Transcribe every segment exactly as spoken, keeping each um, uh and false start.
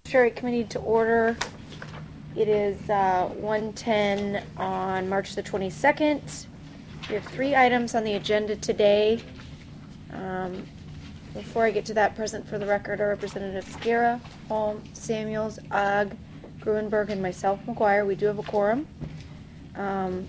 Judiciary Committee to order. It is uh, one ten on March the twenty-second. We have three items on the agenda today. Um, before I get to that, present for the record are Representatives Guerra, Holm, Samuels, Ogg, Gruenberg, and myself, McGuire. We do have a quorum. Um,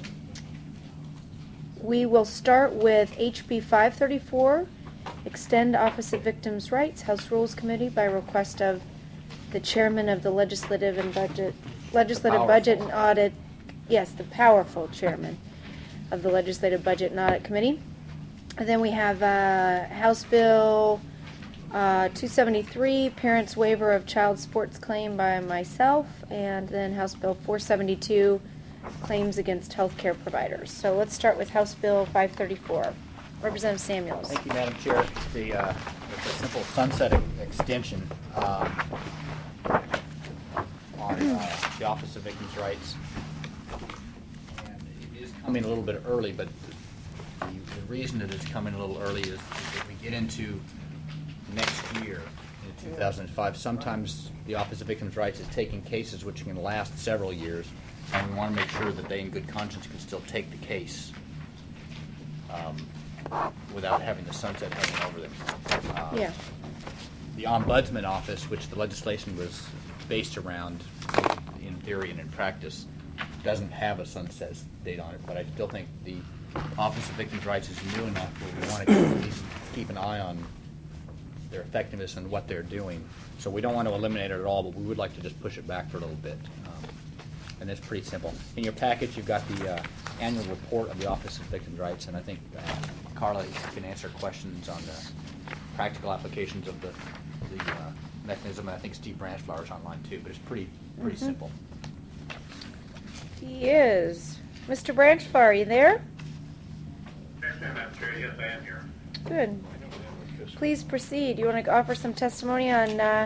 we will start with H B five thirty-four, Extend Office of Victims' Rights, House Rules Committee, by request of the chairman of the Legislative and Budget, Legislative Budget and Audit, yes, the powerful chairman of the Legislative Budget and Audit Committee. And then we have uh, House Bill uh, two seventy-three, Parents Waiver of Child Sports Claim, by myself, and then House Bill four seventy-two, Claims Against Healthcare Providers. So let's start with House Bill five thirty-four. Representative Samuels. Thank you, Madam Chair. The, uh, it's a simple sunset ex- extension um, on uh, the Office of Victims' Rights. And it is coming a little bit early, but the, the reason that it's coming a little early is, is that we get into next year, in two thousand five. Sometimes the Office of Victims' Rights is taking cases which can last several years, and we want to make sure that they, in good conscience, can still take the case um, without having the sunset hanging over them. Uh, Yeah. The Ombudsman Office, which the legislation was based around in theory and in practice, doesn't have a sunset date on it, but I still think the Office of Victims' Rights is new enough where we want to at least keep an eye on their effectiveness and what they're doing. So we don't want to eliminate it at all, but we would like to just push it back for a little bit. Um, and it's pretty simple. In your package, you've got the uh, annual report of the Office of Victims' Rights, and I think uh, Carla can answer questions on the practical applications of the, the uh, mechanism. And I think Steve Branchflower is online too, but it's pretty pretty mm-hmm. simple. He is. Mister Branchflower, are you there? Yes, I am here. Good. Please proceed. You want to offer some testimony on uh,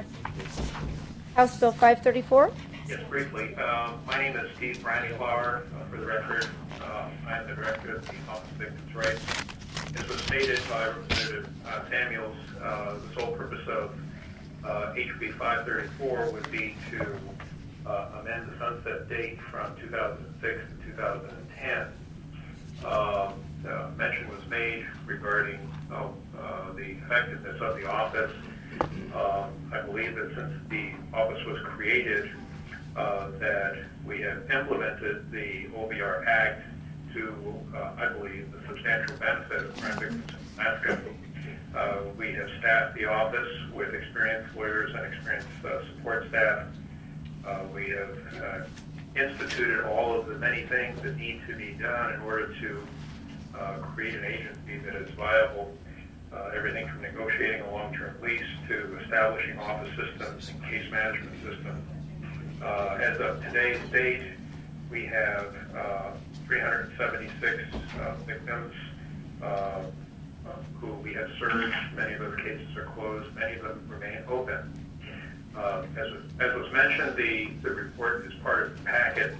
House Bill five thirty-four? Yes, briefly. Uh, my name is Steve Branchflower. Uh, for the record, uh, I am the director of the Office of Victims' Rights. As was stated by Representative uh, Samuels, uh, the sole purpose of uh, H B five thirty-four would be to uh, amend the sunset date from two thousand six to two thousand ten. Uh, uh, mention was made regarding uh, uh, the effectiveness of the office. Uh, I believe that since the office was created, uh, that we have implemented the O V R Act to, uh, I believe, the substantial benefit of crime victims in Alaska. Uh, we have staffed the office with experienced lawyers and experienced uh, support staff. Uh, we have uh, instituted all of the many things that need to be done in order to uh, create an agency that is viable. Uh, everything from negotiating a long-term lease to establishing office systems and case management systems. Uh, as of today's date, we have uh, three hundred seventy-six uh, victims uh, uh, who we have served. Many of those cases are closed. Many of them remain open. Uh, as, as was mentioned, the, the report is part of the packet.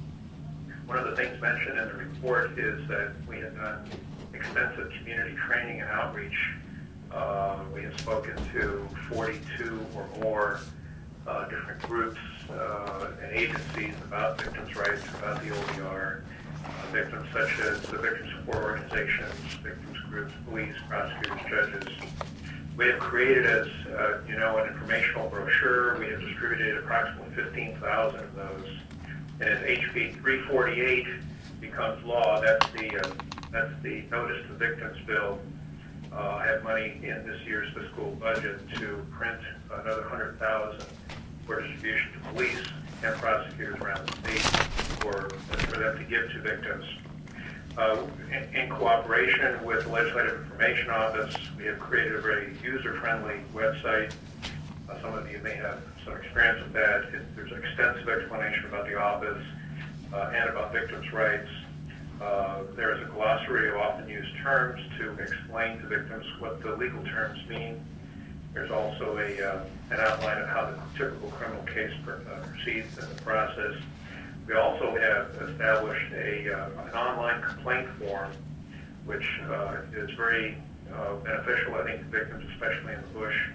One of the things mentioned in the report is that we have done extensive community training and outreach. Uh, we have spoken to forty-two or more uh, different groups uh, and agencies about victims' rights, about the O V R, uh, victims such as the victim support organizations, victims groups, police, prosecutors, judges. We have created, as uh, you know, an informational brochure. We have distributed approximately fifteen thousand of those. And as H B three forty-eight becomes law, that's the uh, that's the Notice to Victims bill. Uh, I have money in this year's fiscal budget to print another one hundred thousand for distribution to police and prosecutors around the state for, for them to give to victims. Uh, in, in cooperation with the Legislative Information Office, we have created a very user-friendly website. Uh, some of you may have some experience with that. It, there's an extensive explanation about the office uh, and about victims' rights. Uh, there is a glossary of often used terms to explain to victims what the legal terms mean. There's also a, uh, an outline of how the typical criminal case per, uh, proceeds in the process. We also have established a, uh, an online complaint form, which uh, is very uh, beneficial, I think, to victims, especially in the bush.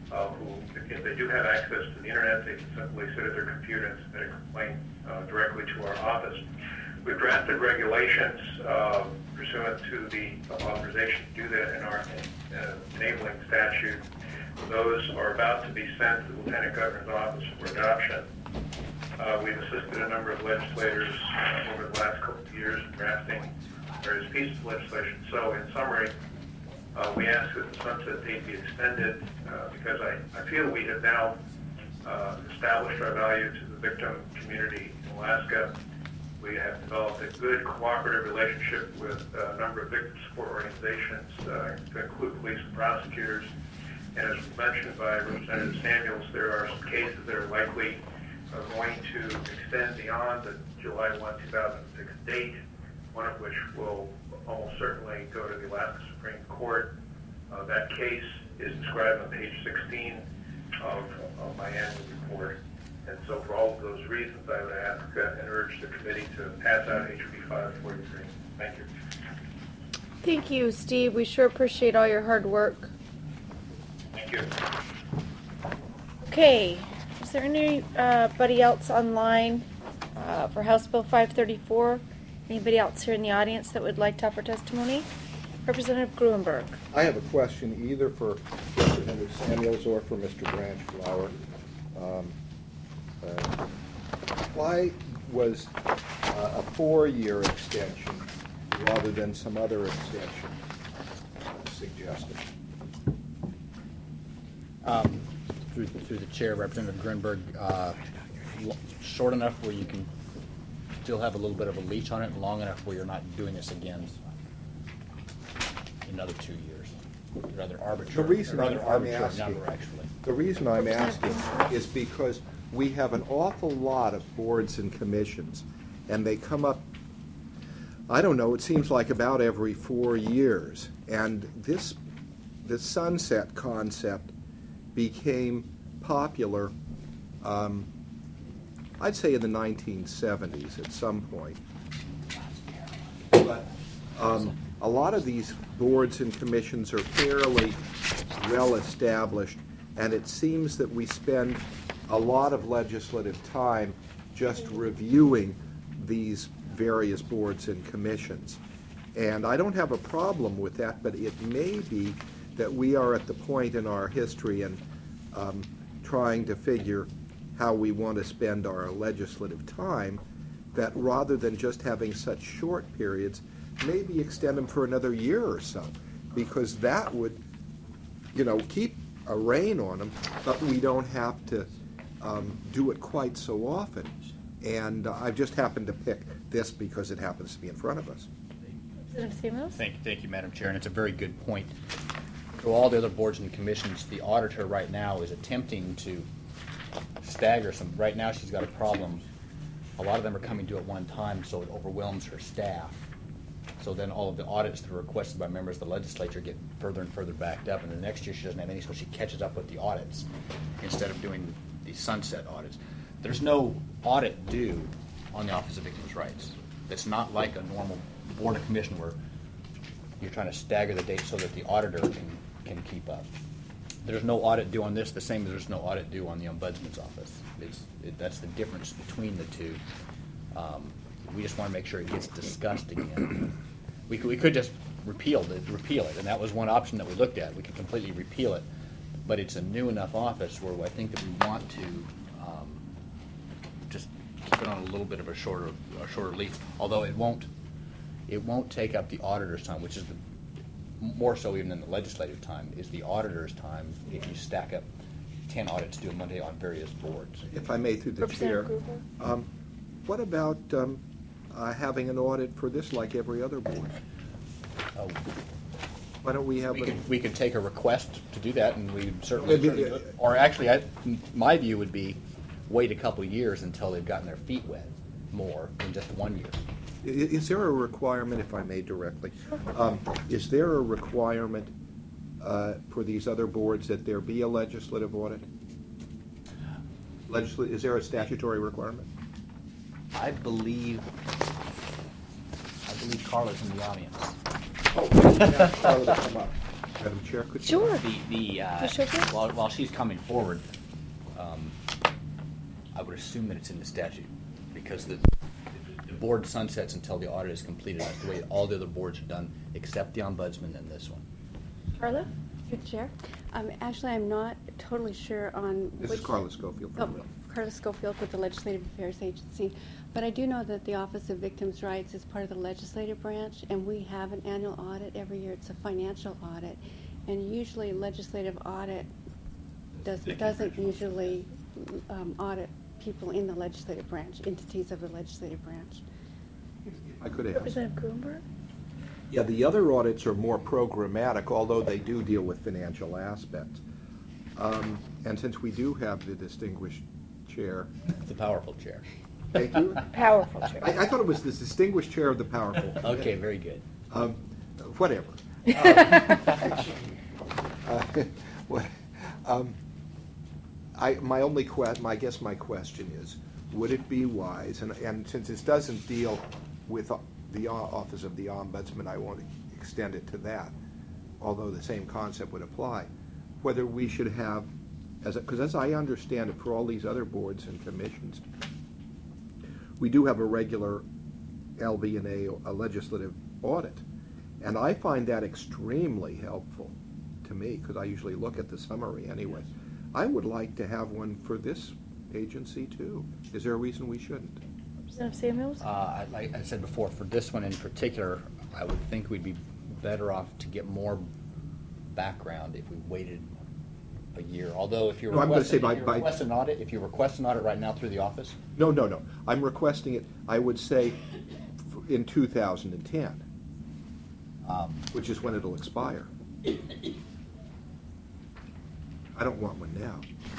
uh, who, if they do have access to the internet, they can simply sit at their computer and submit a complaint uh, directly to our office. We've drafted regulations uh, pursuant to the authorization to do that in our uh, enabling statute. Those are about to be sent to the Lieutenant Governor's office for adoption. Uh, we've assisted a number of legislators uh, over the last couple of years in drafting various pieces of legislation. So in summary, uh, we ask that the sunset date be extended uh, because I, I feel we have now uh, established our value to the victim community in Alaska. We have developed a good cooperative relationship with a number of victim support organizations, uh, to include police and prosecutors. And as was mentioned by Representative Samuels, there are some cases that are likely uh, going to extend beyond the July first, two thousand six date, one of which will almost certainly go to the Alaska Supreme Court. Uh, that case is described on page sixteen of, of my annual report. And so for all of those reasons, I would ask uh, and urge the committee to pass out H B five forty-three. Thank you. Thank you, Steve. We sure appreciate all your hard work. Thank you. Okay, is there anybody else online uh, for House Bill five thirty-four? Anybody else here in the audience that would like to offer testimony? Representative Gruenberg. I have a question either for Representative Samuels or for Mister Branchflower. Um, uh, why was uh, a four-year extension rather than some other extension uh, suggested? Um, through, through the chair, Representative Gruenberg, uh, l- short enough where you can still have a little bit of a leash on it, and long enough where you're not doing this again in another two years. Rather arbitrary. The reason rather I'm arbitrary asking, number, actually. The reason I'm asking is because we have an awful lot of boards and commissions, and they come up, I don't know, it seems like about every four years. And this, the sunset concept became popular, um, I'd say in the nineteen seventies at some point. But um, a lot of these boards and commissions are fairly well established, and it seems that we spend a lot of legislative time just reviewing these various boards and commissions. And I don't have a problem with that, but it may be that we are at the point in our history and um, trying to figure how we want to spend our legislative time, that rather than just having such short periods, maybe extend them for another year or so, because that would, you know, keep a rein on them, but we don't have to um, do it quite so often. And uh, I've just happened to pick this because it happens to be in front of us. Representative Samuels? Thank, thank you, Madam Chair, and it's a very good point. To all the other boards and commissions, the auditor right now is attempting to stagger some. Right now, she's got a problem. A lot of them are coming due at one time, so it overwhelms her staff. So then all of the audits that are requested by members of the legislature get further and further backed up, and the next year she doesn't have any, so she catches up with the audits instead of doing the sunset audits. There's no audit due on the Office of Victims' Rights. It's not like a normal board of commission where you're trying to stagger the date so that the auditor can, can keep up. There's no audit due on this, the same as there's no audit due on the Ombudsman's office. It's, it, that's the difference between the two. Um, we just want to make sure it gets discussed again. We could, we could just repeal it, repeal it, and that was one option that we looked at. We could completely repeal it, but it's a new enough office where I think that we want to um, just keep it on a little bit of a shorter, a shorter leash. Although it won't, it won't take up the auditor's time, which is the more so even than the legislative time, is the auditor's time if you stack up ten audits due a Monday on various boards. If I may, through the chair, Representative um, what about um, uh, having an audit for this like every other board? Oh, Why don't we have we a... could, we could take a request to do that, and we certainly, Maybe- certainly do it. Or actually, I, my view would be wait a couple of years until they've gotten their feet wet more than just one year. I- Is there a requirement, if I may directly, um, is there a requirement uh, for these other boards that there be a legislative audit? Legisla- is there a statutory requirement? I believe, I believe Carla's in the audience. Oh, yeah, Charlotte will come up. Madam Chair, could you? Sure. The, the, uh, Ms. Schofield? while, while she's coming forward, um, I would assume that it's in the statute, because the, the board sunsets until the audit is completed. That's the way all the other boards are done, except the ombudsman and this one. Carla? Good Chair. Um, actually, I'm not totally sure on This which... is Carla Schofield. Oh, Carla Schofield with the Legislative Affairs Agency. But I do know that the Office of Victims' Rights is part of the legislative branch, and we have an annual audit every year. It's a financial audit. And usually legislative audit does, doesn't usually um, audit people in the legislative branch, entities of the legislative branch. I could ask. Representative Gruenberg? Yeah, the other audits are more programmatic, although they do deal with financial aspects. Um, And since we do have the distinguished chair, The powerful chair. thank you. Powerful chair. I, I thought it was the distinguished chair of the powerful. Okay, very good. Um, Whatever. Uh, what- um, I, my only que, my, I guess my question is, would it be wise, and, and since this doesn't deal with the o- Office of the Ombudsman, I won't extend it to that, although the same concept would apply, whether we should have, as because as I understand it, for all these other boards and commissions, we do have a regular L B and A, a legislative audit. And I find that extremely helpful to me, because I usually look at the summary anyway. I would like to have one for this agency too. Is there a reason we shouldn't? Representative Samuels? Uh, like I said before, for this one in particular, I would think we'd be better off to get more background if we waited a year. Although if you No, I'm gonna say request, by- if you by- request an audit, if you request an audit right now through the office, No, no, no. I'm requesting it, I would say, f- in two thousand ten, um, which is when it'll expire. I don't want one now.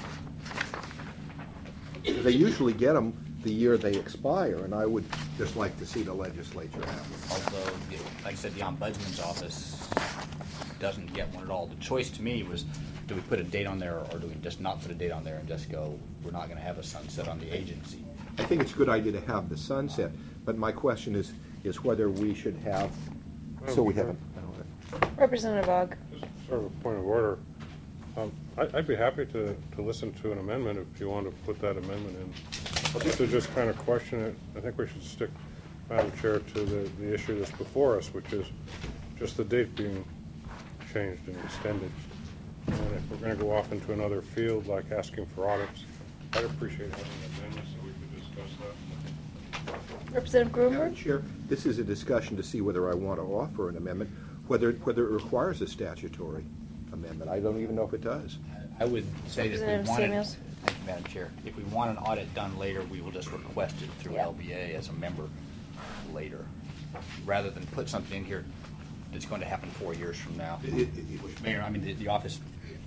They usually get them the year they expire, and I would just like to see the legislature have one. although, you know, like I said, the ombudsman's office doesn't get one at all. The choice to me was, do we put a date on there, or do we just not put a date on there and just go, we're not gonna have a sunset on the agency? I think it's a good idea to have the sunset, but my question is, is whether we should have, so we haven't. Representative Ogg? Just sort of a point of order. Um, I- I'd be happy to, to listen to an amendment if you want to put that amendment in. Just to just kind of question it, I think we should stick, Madam Chair, to the, the issue that's before us, which is just the date being changed and extended. And if we're going to go off into another field, like asking for audits, I'd appreciate having an amendment so we could discuss that. Representative Madam Gruenberg? Chair, this is a discussion to see whether I want to offer an amendment, whether, whether it requires a statutory amendment. I don't even know if it does. I would say that if Representative we wanted, Samuels? thank you, Madam Chair, if we want an audit done later, we will just request it through Yeah. L B A as a member later, rather than put something in here that's going to happen four years from now. It- it- it- Which may or, I mean, the, the office,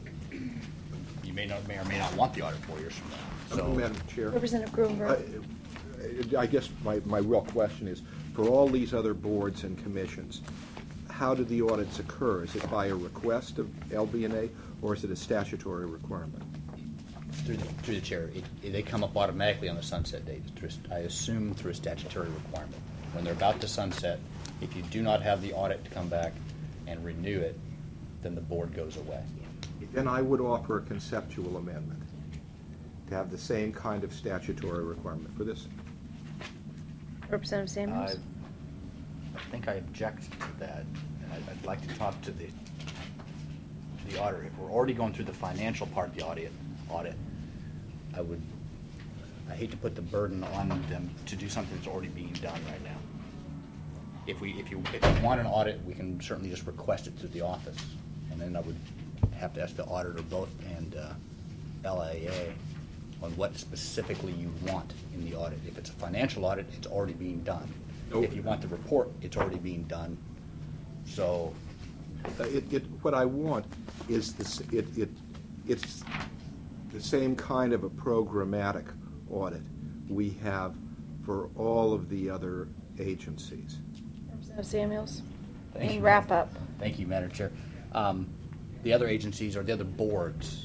you may not, may or may not want the audit four years from now, so. Madam Chair? Representative I Gruenberg? I guess my, my real question is, for all these other boards and commissions, how do the audits occur? Is it by a request of L B and A, or is it a statutory requirement? Through the, through the chair, it, it- they come up automatically on the sunset date, through, I assume through a statutory requirement. When they're about to sunset, if you do not have the audit to come back and renew it, then the board goes away. Then I would offer a conceptual amendment to have the same kind of statutory requirement for this. Representative Samuels? I I think I object to that, and I'd, I'd like to talk to the, to the auditor. If we're already going through the financial part of the audit, audit, I would, I hate to put the burden on them to do something that's already being done right now. If we, if you, if you want an audit, we can certainly just request it through the office, and then I would have to ask the auditor both and uh, L A A on what specifically you want in the audit. If it's a financial audit, it's already being done. Nope. If you want the report, it's already being done. So, Uh, It, it, what I want is this, it, it, it's the same kind of a programmatic audit we have for all of the other agencies. Representative Samuels? Thank you. And wrap up. Thank you, Madam Chair. Um, the other agencies or the other boards,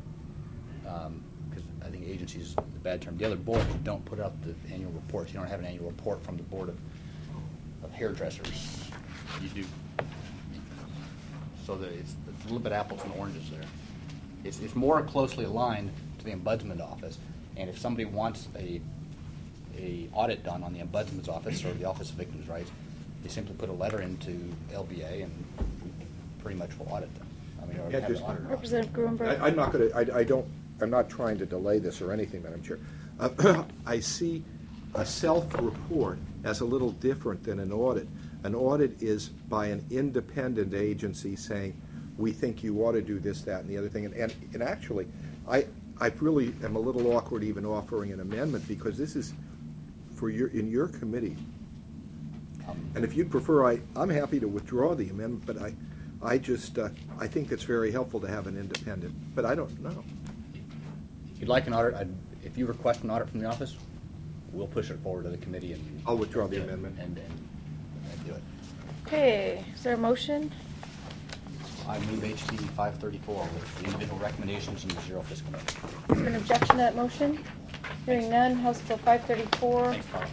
because I think agencies is the bad term, the other boards don't put out the annual reports. You don't have an annual report from the Board of, of Hairdressers. You do. so that it's, it's a little bit apples and oranges there. It's, it's more closely aligned to the Ombudsman office, and if somebody wants a, a audit done on the Ombudsman's office or the Office of Victims' Rights, they simply put a letter into L B A and pretty much will audit them. I mean, or Yeah, have just- it audited. Representative Gruenberg. I- I'm not going to, I don't, I'm not trying to delay this or anything, Madam Chair. Uh, I see a self-report as a little different than an audit. An audit is by an independent agency saying, we think you ought to do this, that, and the other thing. And, and, and actually, I, I really am a little awkward even offering an amendment because this is for your, in your committee. And if you'd prefer, I, I'm happy to withdraw the amendment, but I, I just, uh, I think it's very helpful to have an independent, but I don't know. If you'd like an audit, I'd, if you request an audit from the office, we'll push it forward to the committee and. I'll withdraw the amendment. And, and, and do it. Okay, is there a motion? I move H B five thirty-four with the individual recommendations and the zero fiscal note. Is there an objection to that motion? Hearing none, House Bill five thirty-four. Thanks, Carl.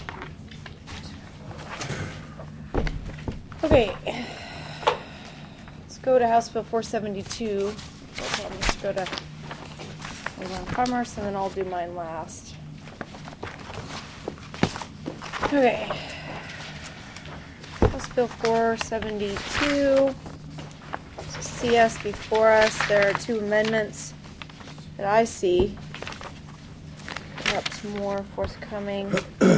Okay, let's go to House Bill four seventy-two. Okay, I'm just go to Inland Commerce, and then I'll do mine last. Okay. House Bill four seventy-two. C S before us. There are two amendments that I see. Perhaps more forthcoming.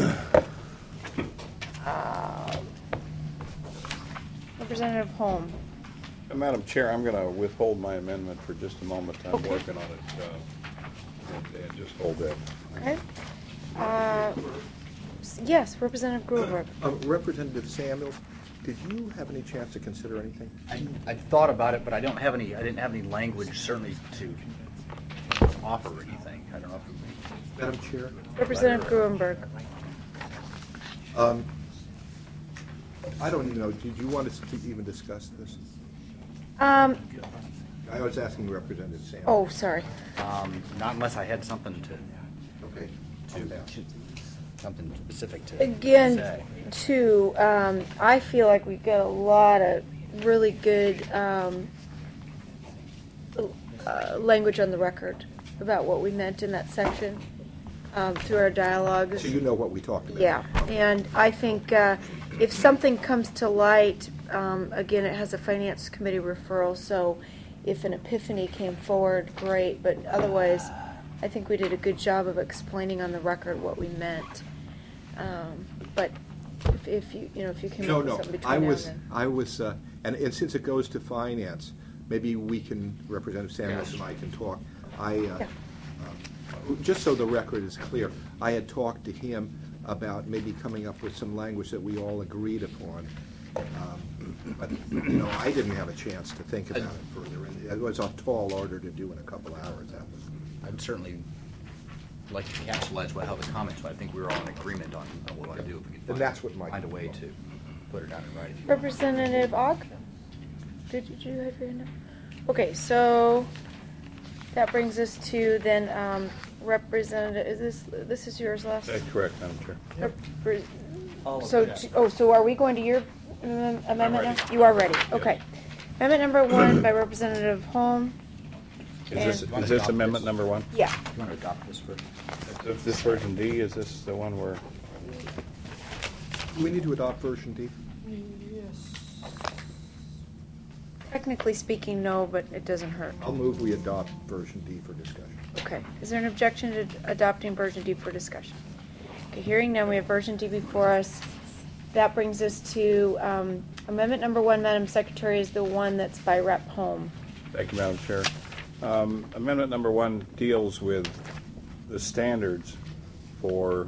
Um, Representative Holm. Uh, Madam Chair, I'm going to withhold my amendment for just a moment. I'm Okay. working on it. uh, and- and Just hold that. Okay. Uh, s- Yes, Representative Gruenberg. Uh, Representative Samuels, did you have any chance to consider anything? I, I thought about it, but I don't have any, I didn't have any language certainly to offer or anything. I don't know if. Madam Chair? Representative Gruenberg. Um, I don't even know, did you want us to even discuss this? Um, I was asking Representative Samuels. oh, sorry. Um, not unless I had something to, Okay. to, something specific to Again, say. too, um, I feel like we got a lot of really good um, uh, language on the record about what we meant in that section um, through our dialogues. So you know what we talked about? Yeah, and I think uh, if something comes to light, um, again, it has a finance committee referral, so if an epiphany came forward, great, but otherwise, I think we did a good job of explaining on the record what we meant. Um, But if- if you, you know, if you came No, up with no, something I between now and was, then. I was, uh, and, and since it goes to finance, maybe we can, Representative Samuels and I can talk. I, uh, Yeah. uh, just so the record is clear, I had talked to him about maybe coming up with some language that we all agreed upon. Um, But, you know, I didn't have a chance to think about it further, and it was a tall order to do in a couple hours, that was. I'd certainly like to capsulize what, how the comments, but I think we were all in agreement on on what we want to do. If we could And find- that's what my- Find a way to put it down in writing. Representative Ogg? Did you- did you have your hand up? Okay, so that brings us to then um, Representative, is this, this is yours last? That's correct, Madam Chair. Repre- So, t- oh, so are we going to your amendment amendment now? You are ready, okay. Amendment number one by Representative Holm. Is this, And- is this amendment number one? Yeah, You want to adopt this first? Is this version D, is this the one where? Do we need to adopt version D? technically speaking, no, but it doesn't hurt. I'll move we adopt version D for discussion. Okay, is there an objection to adopting version D for discussion? Okay, hearing none, we have version D before us. That brings us to um, amendment number one, Madam Secretary, is the one that's by Rep. Holm. Thank you, Madam Chair. Um, Amendment number one deals with the standards for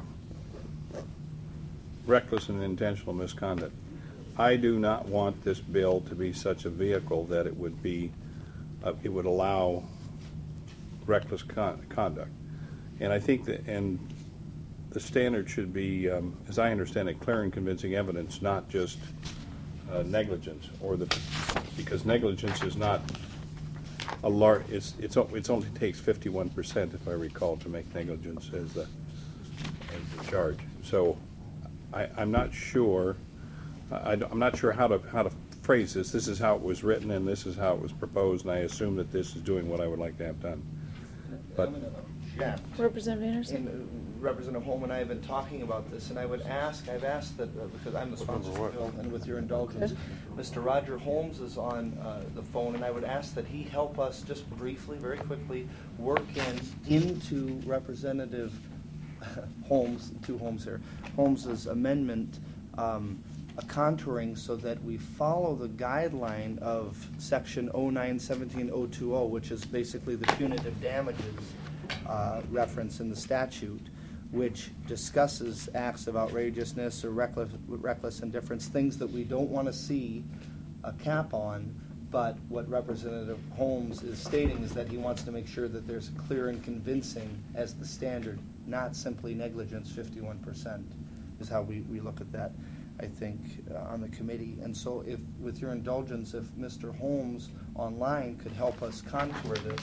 reckless and intentional misconduct. I do not want this bill to be such a vehicle that it would be, uh, it would allow reckless con- conduct. And I think that, and the standard should be, um, as I understand it, clear and convincing evidence, not just uh, negligence, or the, because negligence is not a large, it's, it's, o- it's only takes fifty-one percent, if I recall, to make negligence as the, as the charge. So I, I'm not sure, I, I'm not sure how to, how to phrase this. This is how it was written, and this is how it was proposed, and I assume that this is doing what I would like to have done. But Yeah. Representative Anderson? And uh, Representative Holm and I have been talking about this, and I would ask, I've asked that, uh, because I'm the sponsor of the bill, and with your indulgence, Mister Roger Holmes is on uh, the phone, and I would ask that he help us just briefly, very quickly, work in into Representative Holmes, two Holmes here, Holmes's amendment, um, a contouring so that we follow the guideline of section oh nine seventeen oh two oh, which is basically the punitive damages uh, reference in the statute, which discusses acts of outrageousness or reckless, reckless indifference, things that we don't want to see a cap on. But what Representative Holmes is stating is that he wants to make sure that there's clear and convincing as the standard, not simply negligence. Fifty-one percent is how we, we look at that, I think, uh, on the committee. And so if, with your indulgence, if Mister Holmes online could help us contour this.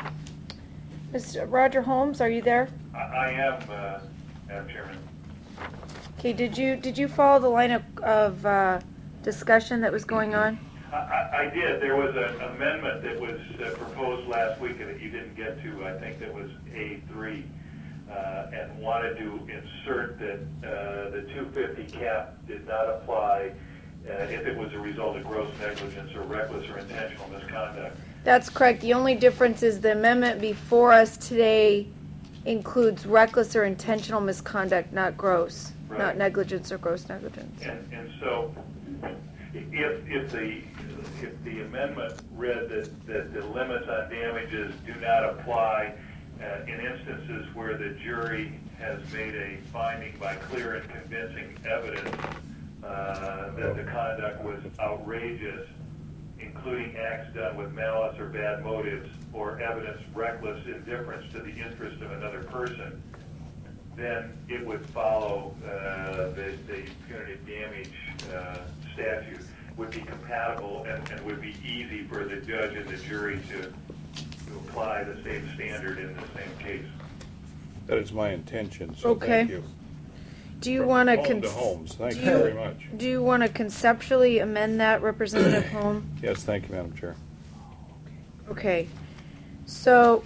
Mister Roger Holmes, are you there? I, I am, uh, Madam Chairman. Okay, did you, did you follow the line of, of uh, discussion that was going on? I, I, I did. There was an amendment that was uh, proposed last week that you didn't get to. I think that was A three, uh, and wanted to insert that uh, the two fifty cap did not apply uh, if it was a result of gross negligence or reckless or intentional misconduct. That's correct. The only difference is the amendment before us today includes reckless or intentional misconduct, not gross, Right. not negligence or gross negligence. And, and so, if, if the if the amendment read that, that the limits on damages do not apply uh, in instances where the jury has made a finding by clear and convincing evidence uh, that the conduct was outrageous, including acts done with malice or bad motives, or evidence reckless indifference to the interest of another person, then it would follow uh, the, the punitive damage uh, statute, would be compatible and, and would be easy for the judge and the jury to, to apply the same standard in the same case. that is my intention, so Okay. thank you. Do you want to Holm to Holmes, thank do you very much. Do you want to conceptually amend that, Representative Holm? Yes, thank you, Madam Chair. Okay, so,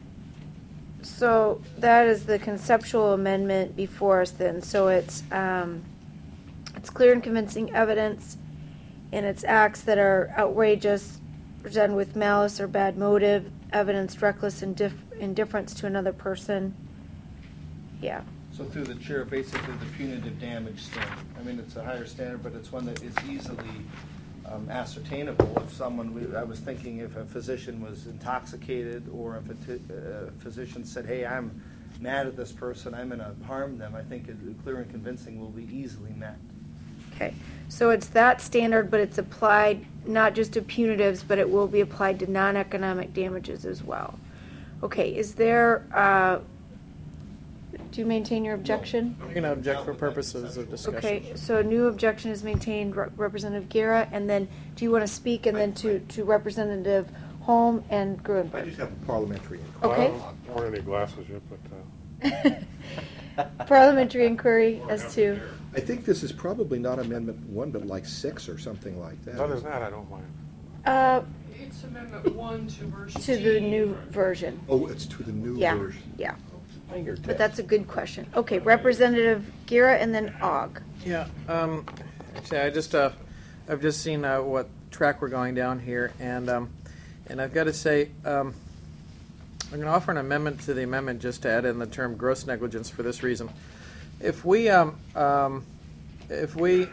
so that is the conceptual amendment before us then. So it's, um, it's clear and convincing evidence, and it's acts that are outrageous, done with malice or bad motive, evidence reckless indif- indifference to another person. Yeah. So through the chair, basically the punitive damage standard. I mean, it's a higher standard, but it's one that is easily um, ascertainable. If someone, we, I was thinking if a physician was intoxicated, or if a t- uh, physician said, hey, I'm mad at this person, I'm going to harm them, I think it, clear and convincing will be easily met. Okay, so it's that standard, but it's applied not just to punitives, but it will be applied to non-economic damages as well. Okay, is there, uh, do you maintain your objection? You're going to object for purposes of discussion. Okay, so a new objection is maintained, Re- Representative Guerra, and then do you want to speak, and then to, to Representative Holm and I Gruenberg? just have a parliamentary inquiry. Okay. Well, I don't wear any glasses yet, but uh, Parliamentary inquiry as to, I think this is probably not amendment one, but like six or something like that. other than that, I don't mind. uh, It's amendment one to version to the new version. Oh, it's to the new Yeah, version. yeah, Finger but test. that's a good question. Okay, Representative Guerra and then Og. Yeah, um, actually, I just, uh, I've just seen uh, what track we're going down here, and um, and I've got to say, um, I'm going to offer an amendment to the amendment just to add in the term gross negligence for this reason. If we, um, um, if we,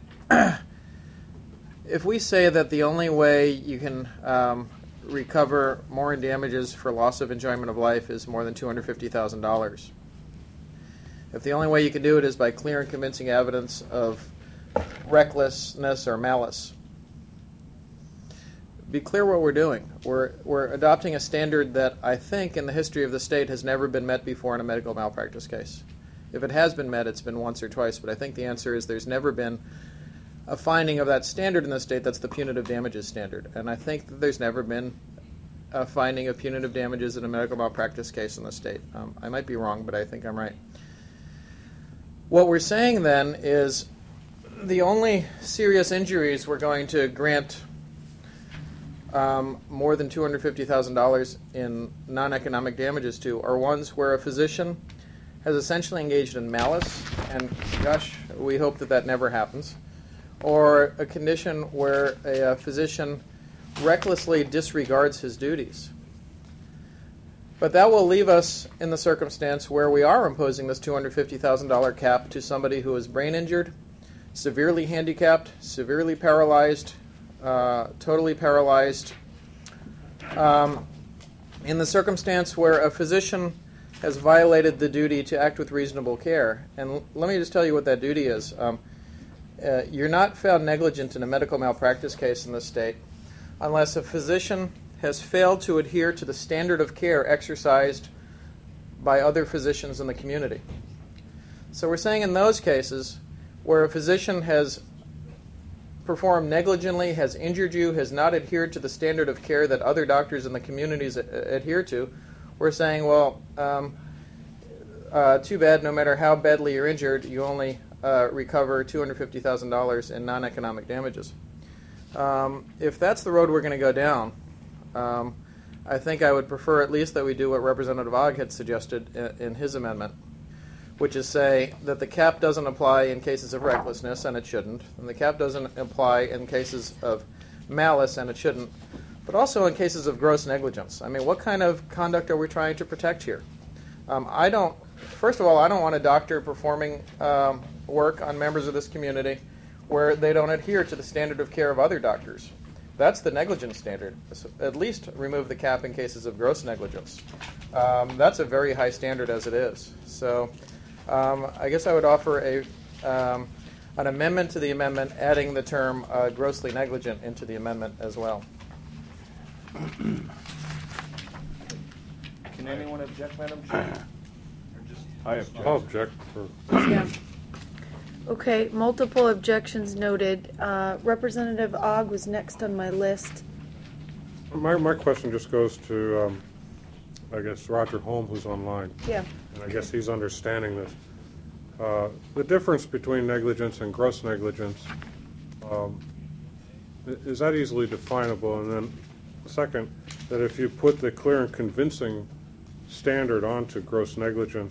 if we say that the only way you can um, recover more in damages for loss of enjoyment of life is more than two hundred fifty thousand dollars, if the only way you can do it is by clear and convincing evidence of recklessness or malice, be clear what we're doing. We're, we're adopting a standard that I think in the history of the state has never been met before in a medical malpractice case. If it has been met, it's been once or twice, but I think the answer is there's never been a finding of that standard in the state. That's the punitive damages standard. And I think that there's never been a finding of punitive damages in a medical malpractice case in the state. Um, I might be wrong, but I think I'm right. What we're saying then is the only serious injuries we're going to grant um, more than two hundred fifty thousand dollars in non-economic damages to are ones where a physician has essentially engaged in malice, and gosh, we hope that that never happens, or a condition where a, a physician recklessly disregards his duties. But that will leave us in the circumstance where we are imposing this two hundred fifty thousand dollars cap to somebody who is brain injured, severely handicapped, severely paralyzed, uh, totally paralyzed, um, in the circumstance where a physician has violated the duty to act with reasonable care. And l- let me just tell you what that duty is. Um, uh, you're not found negligent in a medical malpractice case in this state unless a physician has failed to adhere to the standard of care exercised by other physicians in the community. So we're saying in those cases where a physician has performed negligently, has injured you, has not adhered to the standard of care that other doctors in the communities a- adhere to, we're saying, well, um, uh, too bad, no matter how badly you're injured, you only uh, recover two hundred fifty thousand dollars in non-economic damages. Um, if that's the road we're going to go down, um, I think I would prefer at least that we do what Representative Ogg had suggested in, in his amendment, which is say that the cap doesn't apply in cases of recklessness, and it shouldn't, and the cap doesn't apply in cases of malice, and it shouldn't, but also in cases of gross negligence. I mean, what kind of conduct are we trying to protect here? Um, I don't, first of all, I don't want a doctor performing um, work on members of this community where they don't adhere to the standard of care of other doctors. That's the negligence standard. So at least remove the cap in cases of gross negligence. Um, that's a very high standard as it is. So um, I guess I would offer a um, an amendment to the amendment, adding the term uh, grossly negligent into the amendment as well. Can anyone object, Madam Chair? I object. I'll object for, Yeah. Okay, multiple objections noted. Uh, Representative Ogg was next on my list. my, my question just goes to, um, I guess, Roger Holm, who's online. Yeah. And I guess he's understanding this. Uh, the difference between negligence and gross negligence, um, i- is that easily definable? And then, second, that if you put the clear and convincing standard onto gross negligence,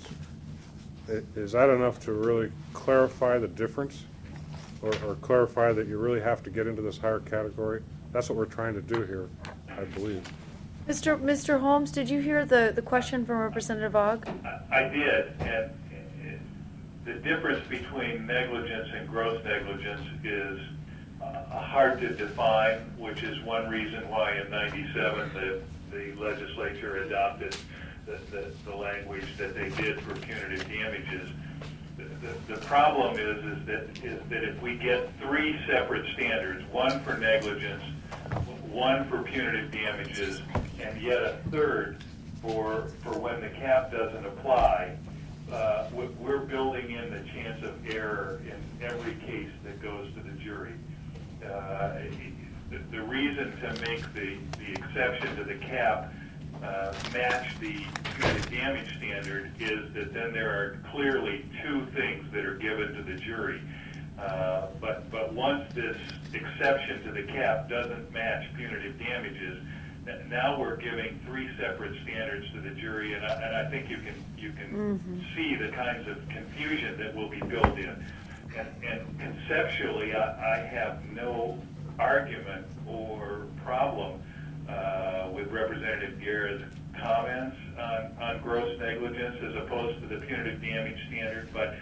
i- is that enough to really clarify the difference, or, or clarify that you really have to get into this higher category? That's what we're trying to do here, I believe. Mister Mister Holmes, did you hear the, the question from Representative Ogg? I did, and the difference between negligence and gross negligence is uh, hard to define, which is one reason why in ninety-seven the, the legislature adopted the, the, the language that they did for punitive damages. The, the, the problem is, is that is that if we get three separate standards, one for negligence, one for punitive damages, and yet a third for for when the cap doesn't apply, uh, we're building in the chance of error in every case that goes to the jury. Uh, the, the reason to make the, the exception to the cap uh, match the punitive damage standard is that then there are clearly two things that are given to the jury. Uh, but but once this exception to the cap doesn't match punitive damages, now we're giving three separate standards to the jury, and I, and I think you can you can mm-hmm. see the kinds of confusion that will be built in. And, and conceptually, I, I have no argument or problem uh, with Representative Guerra's comments on, on gross negligence as opposed to the punitive damage standard, but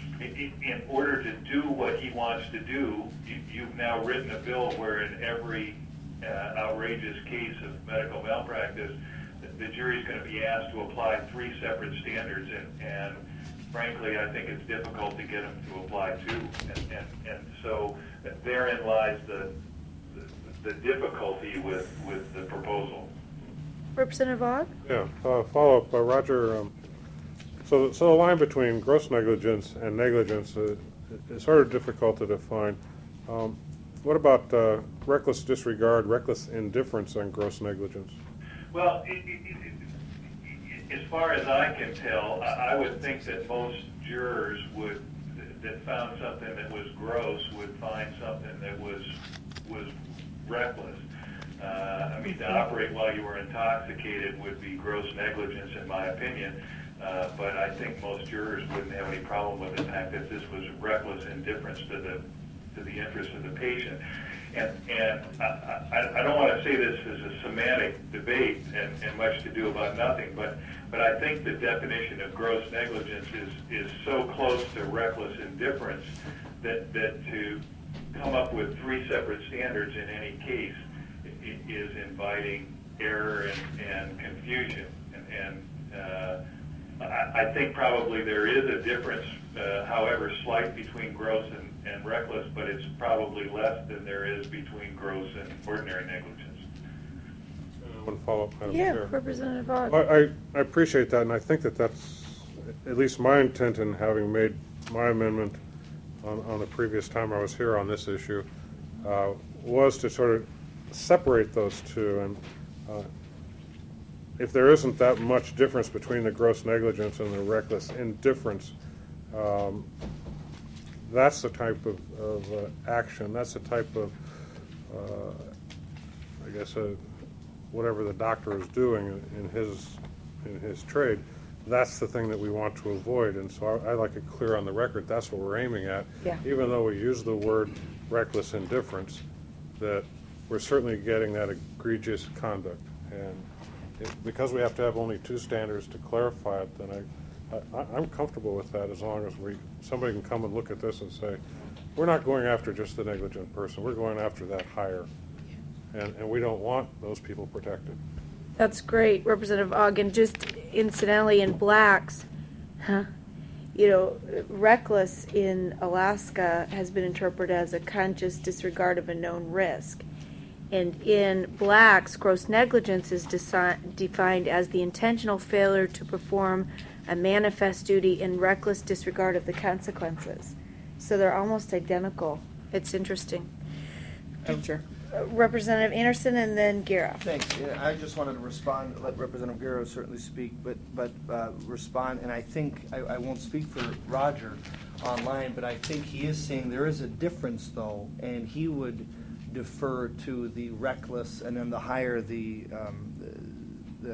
in order to do what he wants to do, you, you've now written a bill where in every uh, outrageous case of medical malpractice, the, the jury's going to be asked to apply three separate standards, and, and frankly, I think it's difficult to get them to apply two. And, and, and so therein lies the, the, the difficulty with, with the proposal. Representative Ogg? Yeah, uh, follow up, uh, Roger. Um, So, so the line between gross negligence and negligence uh, is sort of difficult to define. Um, what about uh, reckless disregard, reckless indifference, and gross negligence? Well, it, it, it, as far as I can tell, I, I would think that most jurors would that found something that was gross would find something that was was reckless. Uh, I mean, to operate while you were intoxicated would be gross negligence, in my opinion. Uh, but I think most jurors wouldn't have any problem with the fact that this was reckless indifference to the to the interest of the patient. And, and I, I, I don't want to say this as a semantic debate and, and much to do about nothing, but but I think the definition of gross negligence is, is so close to reckless indifference that, that to come up with three separate standards in any case is inviting error and, and confusion. And, and uh, I, I think probably there is a difference, uh, however slight, between gross and, and reckless, but it's probably less than there is between gross and ordinary negligence. One follow-up, Madam Yeah, Chair. Representative Ogg. I, I I appreciate that, and I think that that's at least my intent in having made my amendment on, on the previous time I was here on this issue, uh, was to sort of separate those two. And uh, if there isn't that much difference between the gross negligence and the reckless indifference, um, that's the type of, of uh, action, that's the type of, uh, I guess, uh, whatever the doctor is doing in his in his trade, that's the thing that we want to avoid. And so I, I like it clear on the record that's what we're aiming at. Yeah. Even though we use the word reckless indifference, that we're certainly getting that egregious conduct. And it, because we have to have only two standards to clarify it, then I, I, I'm comfortable with that as long as we somebody can come and look at this and say, we're not going after just the negligent person, we're going after that higher. And, and we don't want those people protected. That's great, Representative Ogg. And just incidentally, in blacks, huh, you know, reckless in Alaska has been interpreted as a conscious disregard of a known risk. And in blacks, gross negligence is desi- defined as the intentional failure to perform a manifest duty in reckless disregard of the consequences. So they're almost identical. It's interesting. Madam Chair. Representative Anderson and then Guerra. Thanks. Yeah, I just wanted to respond, let Representative Guerra certainly speak, but but uh, respond, and I think, I, I won't speak for Roger online, but I think he is saying there is a difference, though, and he would defer to the reckless, and then the higher the, um, the,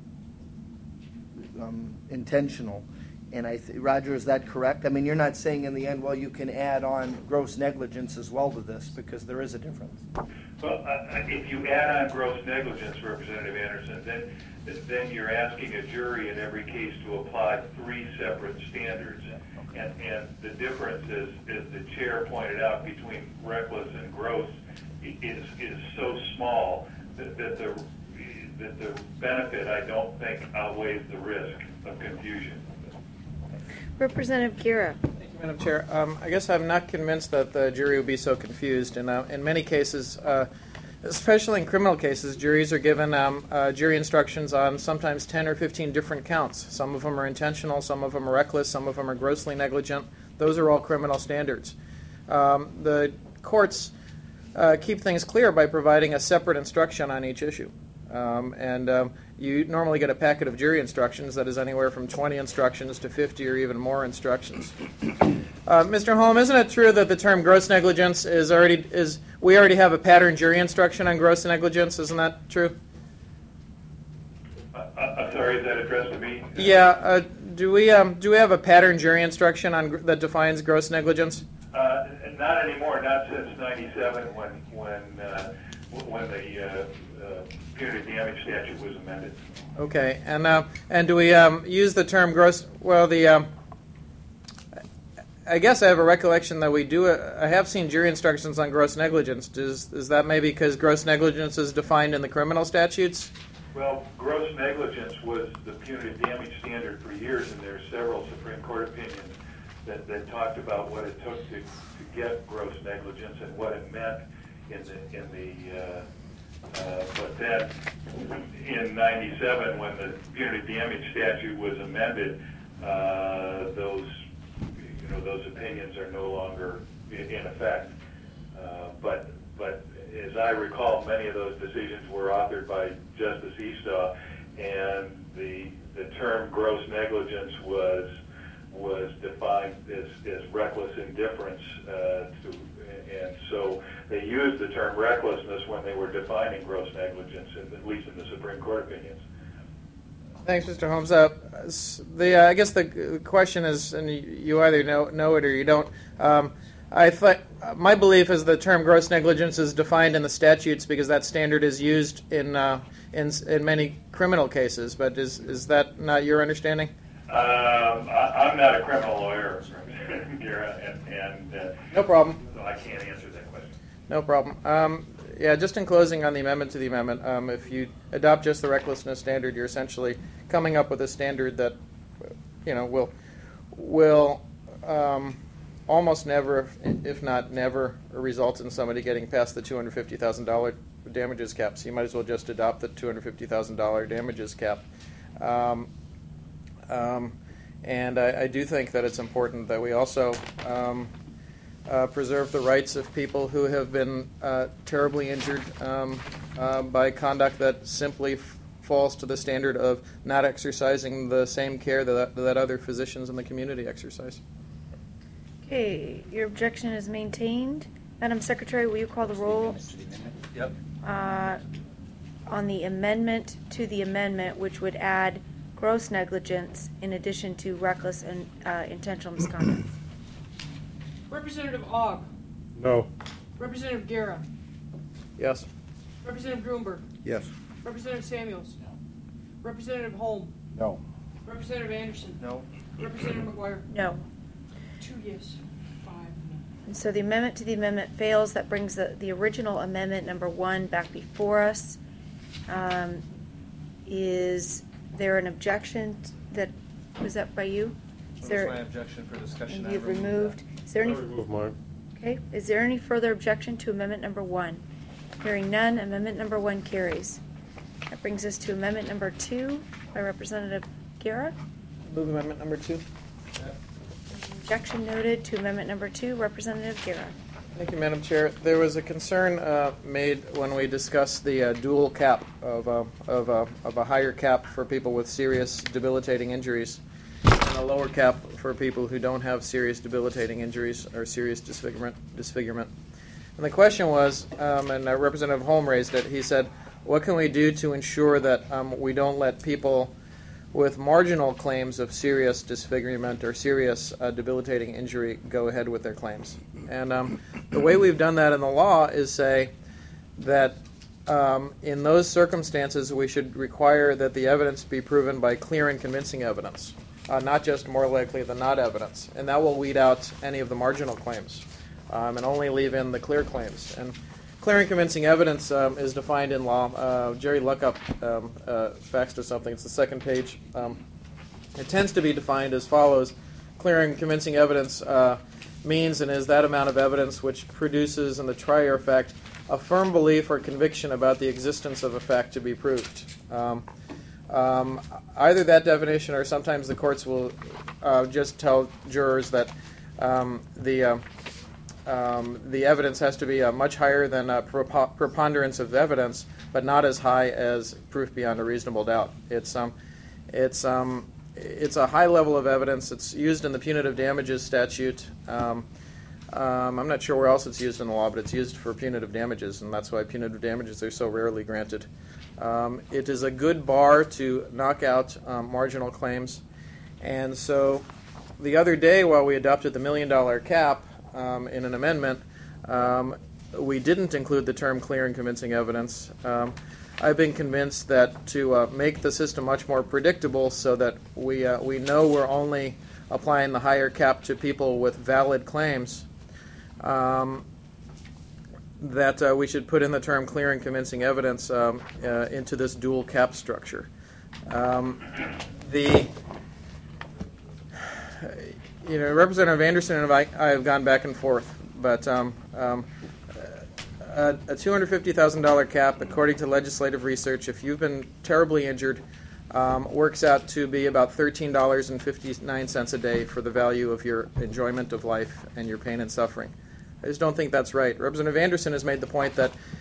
the um, intentional. And I th- Roger, is that correct? I mean, you're not saying in the end, well, you can add on gross negligence as well to this, because there is a difference. Well, uh, if you add on gross negligence, Representative Anderson, then then you're asking a jury in every case to apply three separate standards. And, and the difference is, as the chair pointed out, between reckless and gross is is so small that, that the that the benefit, I don't think, outweighs the risk of confusion. Representative Guerra. Thank you, Madam Chair. Um, I guess I'm not convinced that the jury will be so confused. And uh, in many cases, uh, especially in criminal cases, juries are given um, uh, jury instructions on sometimes ten or fifteen different counts. Some of them are intentional, some of them are reckless, some of them are grossly negligent. Those are all criminal standards. Um, the courts uh, keep things clear by providing a separate instruction on each issue. Um, and um, you normally get a packet of jury instructions that is anywhere from twenty instructions to fifty or even more instructions. Uh, Mister Holm, isn't it true that the term gross negligence is already is we already have a pattern jury instruction on gross negligence? Isn't that true? Uh, I'm sorry, is that addressed to me? Yeah. Uh, do we um, do we have a pattern jury instruction on gr- that defines gross negligence? Uh, not anymore. Not since ninety-seven, when when uh, when the uh, uh, punitive damage statute was amended. Okay, and uh, and do we um, use the term gross? Well, the um, I guess I have a recollection that we do. Uh, I have seen jury instructions on gross negligence. Does is that maybe because gross negligence is defined in the criminal statutes? Well, gross negligence was the punitive damage standard for years, and there are several Supreme Court opinions that, that talked about what it took to, to get gross negligence and what it meant in the in the. Uh, Uh, but then, in ninety-seven, when the punitive damage statute was amended, uh, those, you know, those opinions are no longer in, in effect. Uh, but, but as I recall, many of those decisions were authored by Justice Eastaugh, and the the term gross negligence was was defined as, as reckless indifference uh, to, and so they used the term recklessness when they were defining gross negligence, at least in the Supreme Court opinions. Thanks, Mister Holmes. Uh, s- the uh, I guess the question is, and you, you either know know it or you don't. Um, I thought my belief is the term gross negligence is defined in the statutes because that standard is used in uh, in in many criminal cases. But is is that not your understanding? Um, I, I'm not a criminal lawyer, Gara, and, and uh, No problem. so I can't answer that question. No problem. Um, yeah, just in closing on the amendment to the amendment, um, if you adopt just the recklessness standard, you're essentially coming up with a standard that, you know, will will um, almost never, if not never, result in somebody getting past the two hundred fifty thousand dollars damages cap. So you might as well just adopt the two hundred fifty thousand dollars damages cap. Um, um, and I, I do think that it's important that we also um, Uh, preserve the rights of people who have been uh, terribly injured um, uh, by conduct that simply f- falls to the standard of not exercising the same care that, that other physicians in the community exercise. Okay, your objection is maintained. Madam Secretary, will you call the roll Yep. uh, on the amendment to the amendment, which would add gross negligence in addition to reckless and uh, intentional misconduct? Representative Ogg. No. Representative Guerra. Yes. Representative Grunberg. Yes. Representative Samuels. Representative Holm. No. Representative Anderson. No. Representative McGuire. No. Two yes, five no. And so the amendment to the amendment fails. That brings the, the original amendment number one back before us. Um, is there an objection t- that was that by you? Is That was there, my objection for discussion. and I you've removed removed? that. Is there I any? remove mine. Okay. Is there any further objection to amendment number one? Hearing none, amendment number one carries. That brings us to amendment number two by Representative Guerra. Move amendment number two. Objection noted to amendment number two, Representative Guerra. Thank you, Madam Chair. There was a concern uh, made when we discussed the uh, dual cap of, uh, of, uh, of a higher cap for people with serious debilitating injuries and a lower cap for people who don't have serious debilitating injuries or serious disfigurement. disfigurement. And the question was, um, and uh, Representative Holm raised it, he said, what can we do to ensure that um, we don't let people with marginal claims of serious disfigurement or serious uh, debilitating injury go ahead with their claims? And um, the way we've done that in the law is say that um, in those circumstances we should require that the evidence be proven by clear and convincing evidence, uh, not just more likely than not evidence. And that will weed out any of the marginal claims um, and only leave in the clear claims. And clear and convincing evidence um, is defined in law. Uh, Jerry Luckup um, uh, faxed us something. It's the second page. Um, it tends to be defined as follows. Clear and convincing evidence uh, means and is that amount of evidence which produces in the trier fact a firm belief or conviction about the existence of a fact to be proved. Um, um, either that definition or sometimes the courts will uh, just tell jurors that um, the uh, Um, the evidence has to be uh, much higher than a prepo- preponderance of evidence, but not as high as proof beyond a reasonable doubt. It's um, it's um, it's a high level of evidence. It's used in the punitive damages statute. Um, um, I'm not sure where else it's used in the law, but it's used for punitive damages, and that's why punitive damages are so rarely granted. Um, it is a good bar to knock out um, marginal claims, and so the other day, while we adopted the million dollar cap. Um, in an amendment, um, we didn't include the term clear and convincing evidence. Um, I've been convinced that to uh, make the system much more predictable so that we, uh, we know we're only applying the higher cap to people with valid claims, um, that uh, we should put in the term clear and convincing evidence um, uh, into this dual cap structure. Um, the You know, Representative Anderson and I, I have gone back and forth, but um, um, a, a two hundred fifty thousand dollars cap, according to legislative research, if you've been terribly injured, um, works out to be about thirteen dollars and fifty-nine cents a day for the value of your enjoyment of life and your pain and suffering. I just don't think that's right. Representative Anderson has made the point that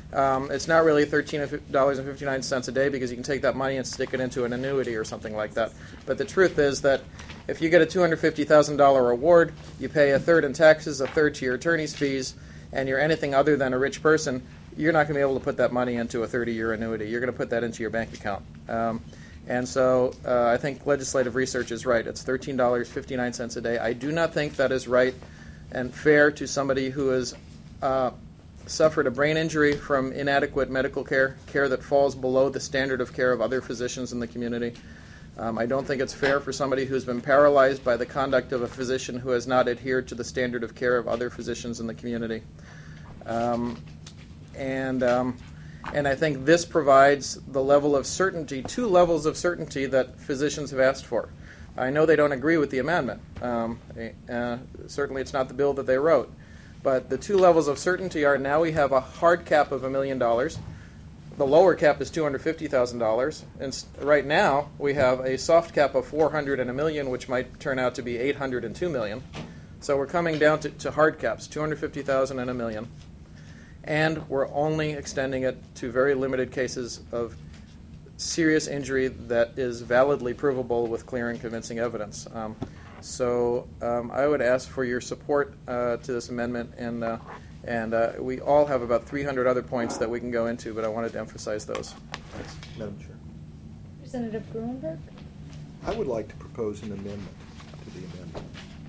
Um, it's not really thirteen dollars and fifty-nine cents a day because you can take that money and stick it into an annuity or something like that. But the truth is that if you get a two hundred fifty thousand dollars award, you pay a third in taxes, a third to your attorney's fees, and you're anything other than a rich person, you're not going to be able to put that money into a thirty-year annuity. You're going to put that into your bank account. Um, and so uh, I think legislative research is right. It's thirteen dollars and fifty-nine cents a day. I do not think that is right and fair to somebody who has uh, suffered a brain injury from inadequate medical care, care that falls below the standard of care of other physicians in the community. Um, I don't think it's fair for somebody who's been paralyzed by the conduct of a physician who has not adhered to the standard of care of other physicians in the community. Um, and um, and I think this provides the level of certainty, two levels of certainty that physicians have asked for. I know they don't agree with the amendment. Um, uh, certainly it's not the bill that they wrote. But the two levels of certainty are now we have a hard cap of a million dollars. The lower cap is two hundred fifty thousand dollars. And right now we have a soft cap of four hundred and a million, which might turn out to be eight hundred and two million. So we're coming down to, to hard caps, two hundred fifty thousand and a million. And we're only extending it to very limited cases of serious injury that is validly provable with clear and convincing evidence. Um, So um, I would ask for your support uh, to this amendment, and uh, and uh, we all have about three hundred other points that we can go into, but I wanted to emphasize those. Thanks, Madam Chair. Representative Gruenberg? I would like to propose an amendment to the amendment.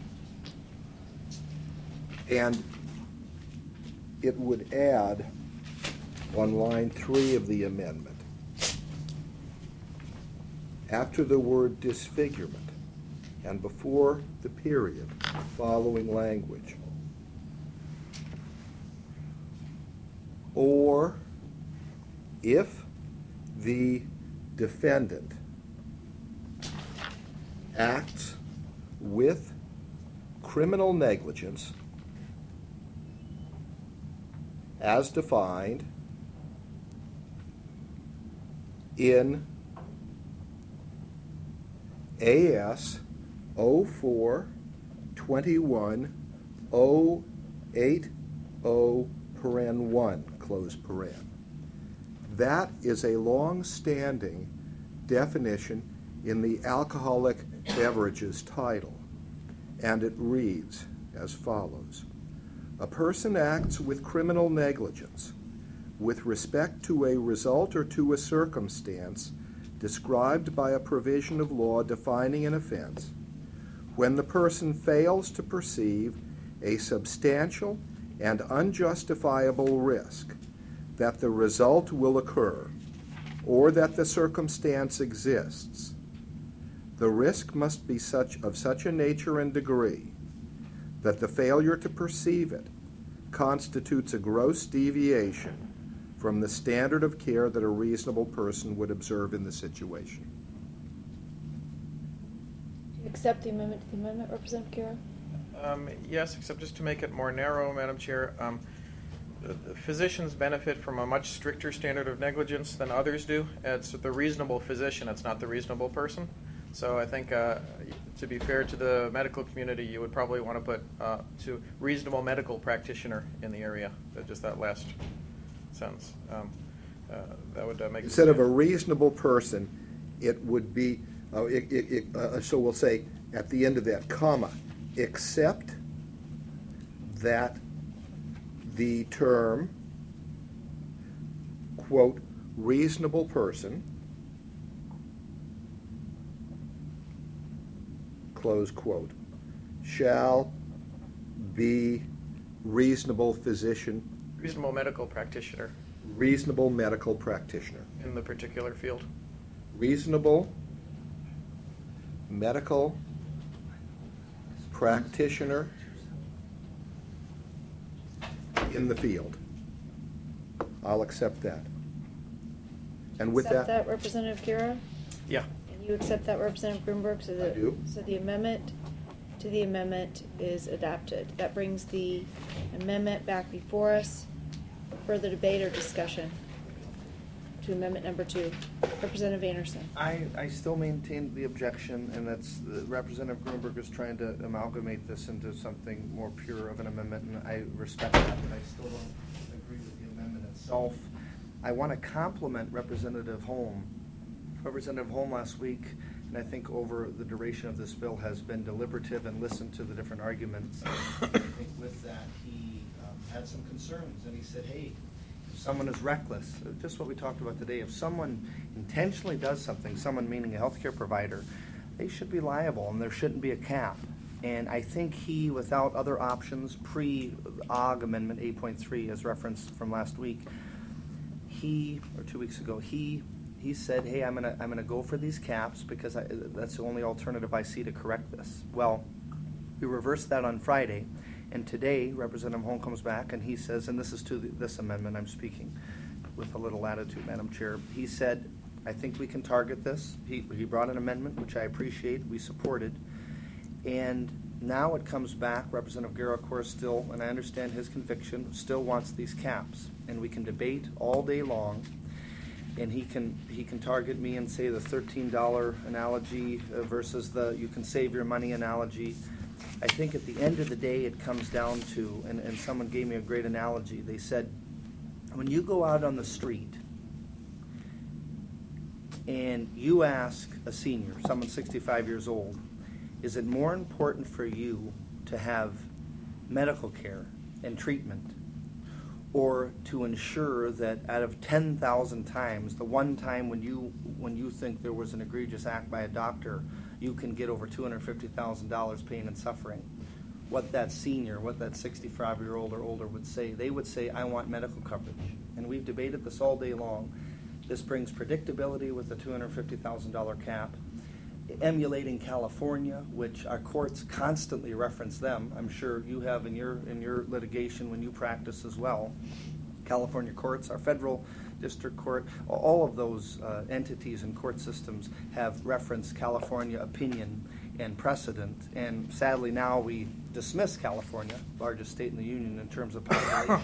And it would add on line three of the amendment, after the word disfigurement, and before the period, following language, or if the defendant acts with criminal negligence as defined in A S oh four twenty-one oh eighty paren one, close paren. That is a long-standing definition in the alcoholic beverages title, and it reads as follows. A person acts with criminal negligence with respect to a result or to a circumstance described by a provision of law defining an offense when the person fails to perceive a substantial and unjustifiable risk that the result will occur or that the circumstance exists. The risk must be such of such a nature and degree that the failure to perceive it constitutes a gross deviation from the standard of care that a reasonable person would observe in the situation. Do you accept the amendment to the amendment, Representative Kira? Um, yes, except just to make it more narrow, Madam Chair. Um, the, the physicians benefit from a much stricter standard of negligence than others do. It's the reasonable physician, it's not the reasonable person. So I think, uh, to be fair to the medical community, you would probably want to put uh, to reasonable medical practitioner in the area. Uh, just that last sentence. Um, uh, that would uh, make instead of a reasonable person, it would be. Uh, it, it, it, uh, so we'll say at the end of that, comma, except that the term, quote, reasonable person, close quote, shall be reasonable physician. Reasonable medical practitioner. Reasonable medical practitioner. In the particular field. Reasonable medical practitioner in the field. I'll accept that. And with Accept that, that, Representative Kira? Yeah. And you accept that, Representative Gruenberg? So I the, do. So the amendment to the amendment is adopted. That brings the amendment back before us for further debate or discussion to amendment number two. Representative Anderson. I, I still maintain the objection, and that's the Representative Gruenberg is trying to amalgamate this into something more pure of an amendment, and I respect that, but I still don't agree with the amendment itself. myself. I want to compliment Representative Holm. Representative Holm last week, and I think over the duration of this bill, has been deliberative and listened to the different arguments. I think with that, he um, had some concerns, and he said, hey, if someone is reckless, just what we talked about today, if someone intentionally does something, someone meaning a healthcare provider, they should be liable, and there shouldn't be a cap. And I think he, without other options, pre-O G Amendment eight point three, as referenced from last week, he, or two weeks ago, he he said, hey, I'm gonna I'm gonna go for these caps because I, that's the only alternative I see to correct this. Well, we reversed that on Friday, and today Representative Holm comes back and he says, and this is to the, this amendment I'm speaking with a little latitude, Madam Chair. He said, I think we can target this. He he brought an amendment, which I appreciate, we supported, and now it comes back. Representative Guerra, of course, still, and I understand his conviction, still wants these caps, and we can debate all day long. And he can he can target me and say the thirteen dollar analogy uh, versus the you can save your money analogy. I think at the end of the day it comes down to, and, and someone gave me a great analogy. They said, when you go out on the street and you ask a senior, someone sixty-five years old, is it more important for you to have medical care and treatment, or to ensure that out of ten thousand times, the one time when you when you think there was an egregious act by a doctor, you can get over two hundred fifty thousand dollars pain and suffering? What that senior, what that sixty-five-year-old or older would say, they would say, I want medical coverage. And we've debated this all day long. This brings predictability with the two hundred fifty thousand dollar cap, emulating California, which our courts constantly reference them. I'm sure you have in your in your litigation when you practice as well. California courts, our federal district court, all of those uh, entities and court systems have referenced California opinion and precedent. And sadly now we dismiss California, largest state in the union in terms of population.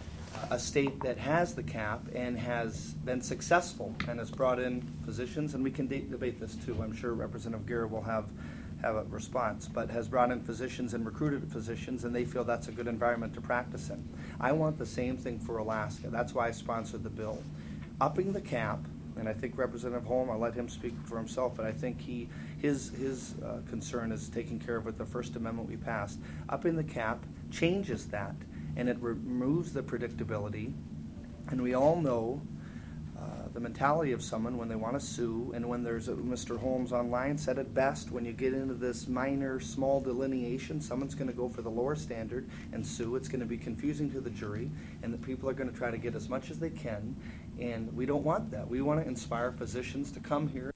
A state that has the cap and has been successful and has brought in physicians, and we can de- debate this too. I'm sure Representative Guerra will have have a response, but has brought in physicians and recruited physicians, and they feel that's a good environment to practice in. I want the same thing for Alaska. That's why I sponsored the bill. Upping the cap, and I think Representative Holm, I'll let him speak for himself, but I think he his his uh, concern is taken care of with the First Amendment we passed. Upping the cap changes that, and it removes the predictability. And we all know uh, the mentality of someone when they want to sue, and when there's a, Mister Holmes online said it best, when you get into this minor, small delineation, someone's going to go for the lower standard and sue. It's going to be confusing to the jury, and the people are going to try to get as much as they can, and we don't want that. We want to inspire physicians to come here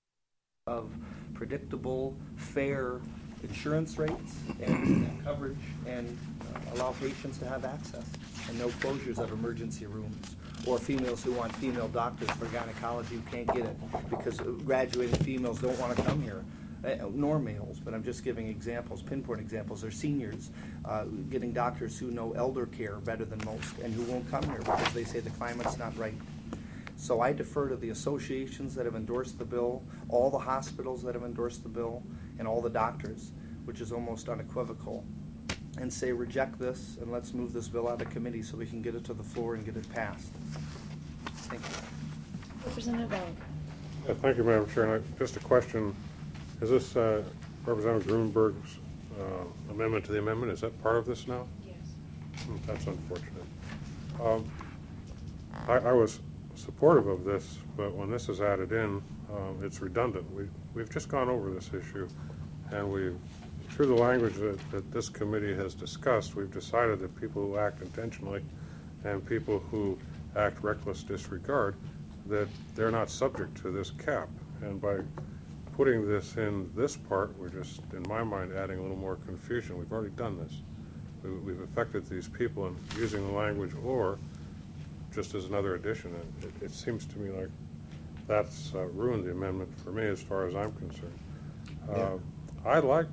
of predictable, fair insurance rates and, and coverage, and uh, allow patients to have access, and no closures of emergency rooms, or females who want female doctors for gynecology who can't get it because graduating females don't want to come here, uh, nor males, but I'm just giving examples, pinpoint examples, or seniors uh, getting doctors who know elder care better than most and who won't come here because they say the climate's not right. So I defer to the associations that have endorsed the bill, all the hospitals that have endorsed the bill, and all the doctors, which is almost unequivocal, and say reject this and let's move this bill out of committee so we can get it to the floor and get it passed. Thank you. Representative Vaughn. Yeah, thank you, Madam Chair. And I, just a question: is this uh, Representative Grunberg's uh, amendment to the amendment? Is that part of this now? Yes. Hmm, that's unfortunate. Um, I, I was supportive of this, but when this is added in, um, it's redundant. We we've just gone over this issue, and we've, through the language that, that this committee has discussed, we've decided that people who act intentionally and people who act reckless disregard, that they're not subject to this cap. And by putting this in this part, we're just, in my mind, adding a little more confusion. We've already done this. We, we've affected these people in using the language "or" just as another addition. And it, it seems to me like that's uh, ruined the amendment for me as far as I'm concerned. Uh, yeah. I like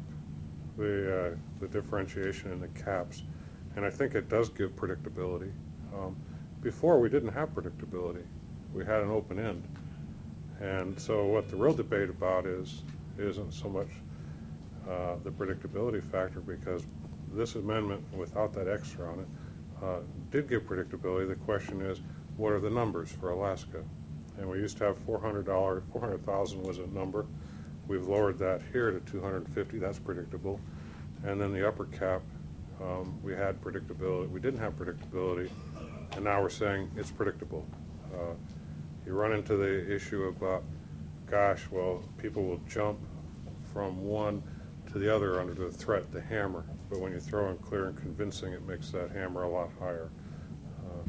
the uh, the differentiation in the caps, and I think it does give predictability. Um, before, we didn't have predictability. We had an open end. And so what the real debate about is, isn't so much uh, the predictability factor, because this amendment, without that extra on it, uh, did give predictability. The question is, what are the numbers for Alaska? And we used to have four hundred dollars, four hundred thousand was a number. We've lowered that here to two hundred fifty, that's predictable. And then the upper cap, um, we had predictability, we didn't have predictability, and now we're saying it's predictable. Uh, you run into the issue about, gosh, well, people will jump from one to the other under the threat, the hammer. But when you throw in clear and convincing, it makes that hammer a lot higher. Uh,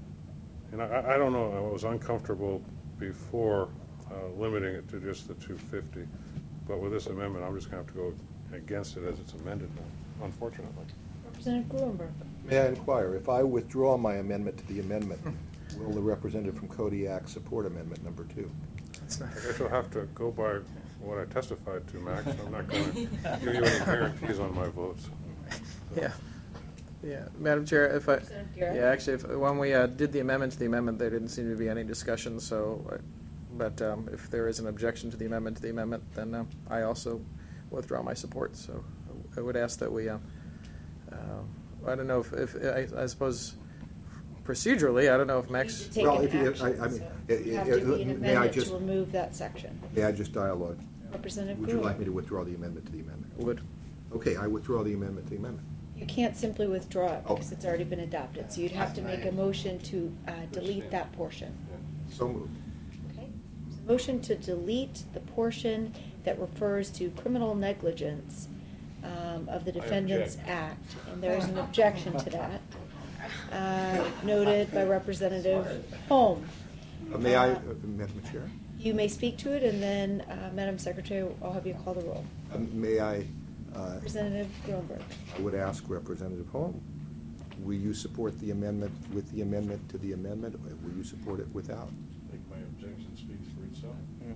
and I, I don't know, I was uncomfortable before uh, limiting it to just the two fifty. But with this amendment, I'm just going to have to go against it as it's amended now, unfortunately. Representative Gruenberg. May I inquire, if I withdraw my amendment to the amendment, will the representative from Kodiak support amendment number two? I guess you'll have to go by what I testified to, Max. I'm not going to give you any guarantees on my votes. Yeah. Yeah, Madam Chair, if I, Representative Garrett? yeah, actually, if, when we uh, did the amendment to the amendment, there didn't seem to be any discussion, so, uh, but um, if there is an objection to the amendment to the amendment, then uh, I also withdraw my support, so I would ask that we, uh, uh, I don't know if, if I, I suppose procedurally, I don't know if Max. Take Well, an if you- action, I- I mean, so it- you have it- to be an may I amendment just- to remove that section. May I just dialogue? Representative Would you like me Gruen. to withdraw the amendment to the amendment? Would. Okay, I withdraw the amendment to the amendment. You can't simply withdraw it Oh. because it's already been adopted, so you'd have to make a motion to uh, delete that portion. So moved. Okay? So motion to delete the portion that refers to criminal negligence um, of the Defendants object. Act, and there is an objection to that, uh, noted by Representative Holm. Uh, May I, Uh, uh, Madam Chair? You may speak to it, and then, uh, Madam Secretary, I'll have you call the roll. Um, May I, uh, Representative Gruenberg. I would ask Representative Holm, will you support the amendment with the amendment to the amendment, or will you support it without? I think my objection speaks for itself.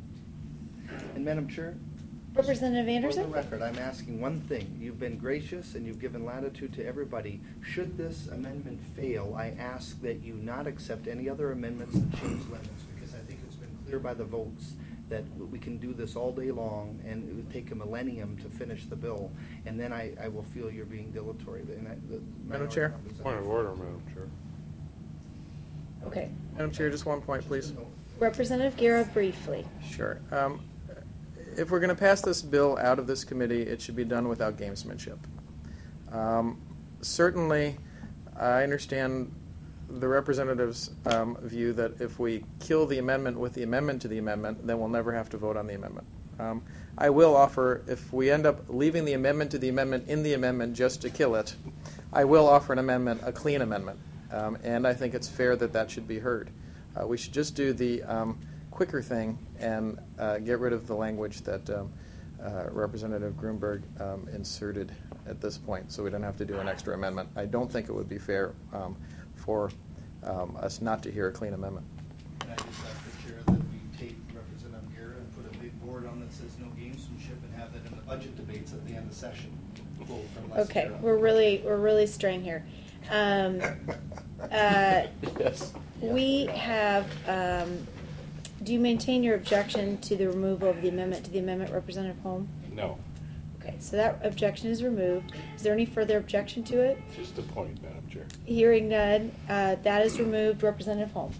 And Madam Chair? Representative For Anderson? the record, I'm asking one thing. You've been gracious and you've given latitude to everybody. Should this amendment fail, I ask that you not accept any other amendments that change limits, because I think it's been clear by the votes that we can do this all day long, and it would take a millennium to finish the bill, and then I, I will feel you're being dilatory. And I- the Madam Chair? Point of order, Madam Chair. Okay. Madam Chair, just one point, please. Representative Guerra, briefly. Sure. Um, If we're going to pass this bill out of this committee, it should be done without gamesmanship. Um, Certainly, I understand the representative's um, view that if we kill the amendment with the amendment to the amendment, then we'll never have to vote on the amendment. Um, I will offer, if we end up leaving the amendment to the amendment in the amendment just to kill it, I will offer an amendment, a clean amendment. Um, and I think it's fair that that should be heard. Uh, we should just do the um, quicker thing and uh, get rid of the language that um, uh, Representative Gruenberg um, inserted at this point, so we don't have to do an extra amendment. I don't think it would be fair um, for um, us not to hear a clean amendment. And I just ask the chair that we take Representative Guerra and put a big board on that says no gamesmanship and have that in the budget debates at the end of session. Quote from Les Okay, Guerra. we're really, we're really straying here. Um, uh, Yes. We have, um, do you maintain your objection to the removal of the amendment to the amendment, Representative Holm? No, Okay, so that objection is removed. Is there any further objection to it? just a point, Madam Chair. Hearing none, uh, that is removed. Representative Holm?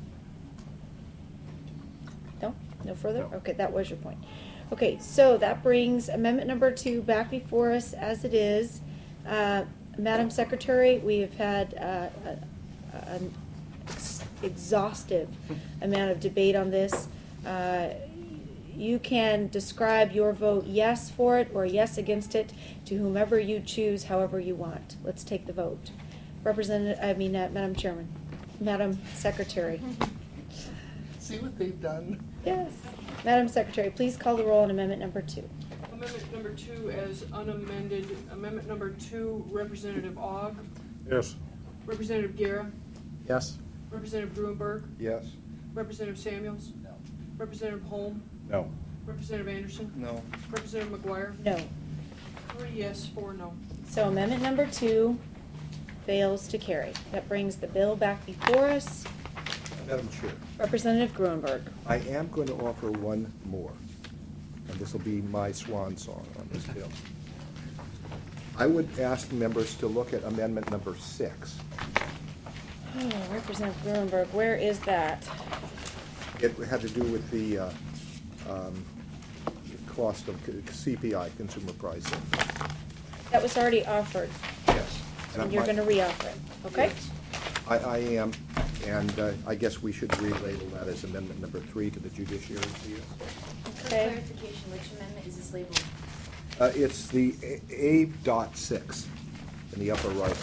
No? No further? No. Okay, that was your point. Okay, so that brings amendment number two back before us as it is. Uh, Madam Secretary, we have had uh, a- an ex- exhaustive amount of debate on this. Uh, You can describe your vote yes for it or yes against it to whomever you choose, however you want. Let's take the vote. Representative, I mean, uh, Madam Chairman, Madam Secretary. See what they've done? Yes. Madam Secretary, please call the roll on amendment number two. Amendment number two as unamended. Amendment number two, Representative Ogg. Yes. Representative Guerra. Yes? Representative Gruenberg. Yes. Representative Samuels. No. Representative Holm. No. Representative Anderson. No. Representative McGuire. No. Three yes, four no. So amendment number two fails to carry. That brings the bill back before us. Madam Chair, Representative Gruenberg. I am going to offer one more, and this will be my swan song on this bill. I would ask members to look at amendment number six. Oh, Representative Gruenberg, where is that? It had to do with the uh, um, cost of C P I, consumer price index. That was already offered, Yes. and you're going to reoffer it, okay? Yes. I, I am, and uh, I guess we should relabel that as amendment number three to the judiciary. Okay. For clarification, which amendment is this labeled? Uh, it's the A, A dot six in the upper right.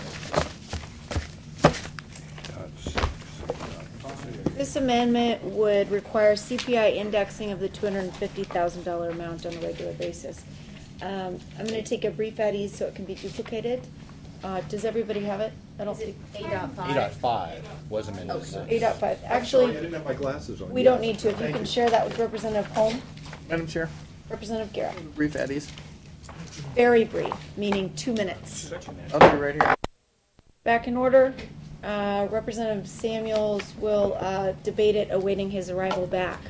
This amendment would require C P I indexing of the two hundred fifty thousand dollars amount on a regular basis. Um, I'm going to take a brief at ease so it can be duplicated. Uh, does everybody have it? I don't Is it think. eight dot five? eight point five was amended to six. eight point five. Sorry, I Actually, didn't have my glasses on. we Yes. don't need to. If you Thank can share that with Representative Holm, Madam Chair, Representative Garrett. brief at ease. Very brief, meaning two minutes. I'll do it right here. Back in order. Uh, Representative Samuels will uh, debate it, awaiting his arrival back.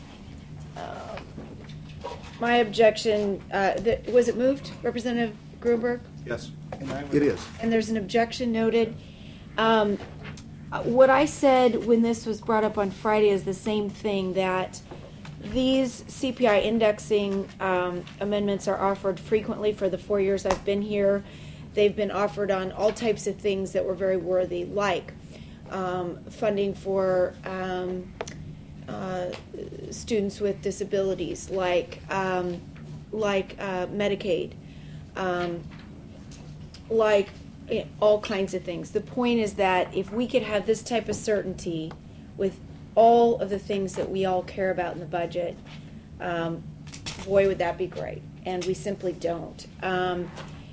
Um, my objection, uh, th- was it moved, Representative Gruenberg? Yes, it is. And there's an objection noted. Um, uh, what I said when this was brought up on Friday is the same thing, that these C P I indexing um, amendments are offered frequently for the four years I've been here. They've been offered on all types of things that were very worthy, like um, funding for um, uh, students with disabilities, like um, like uh, Medicaid, um, like eh, all kinds of things. The point is that if we could have this type of certainty with all of the things that we all care about in the budget, um, boy, would that be great. And we simply don't. Um,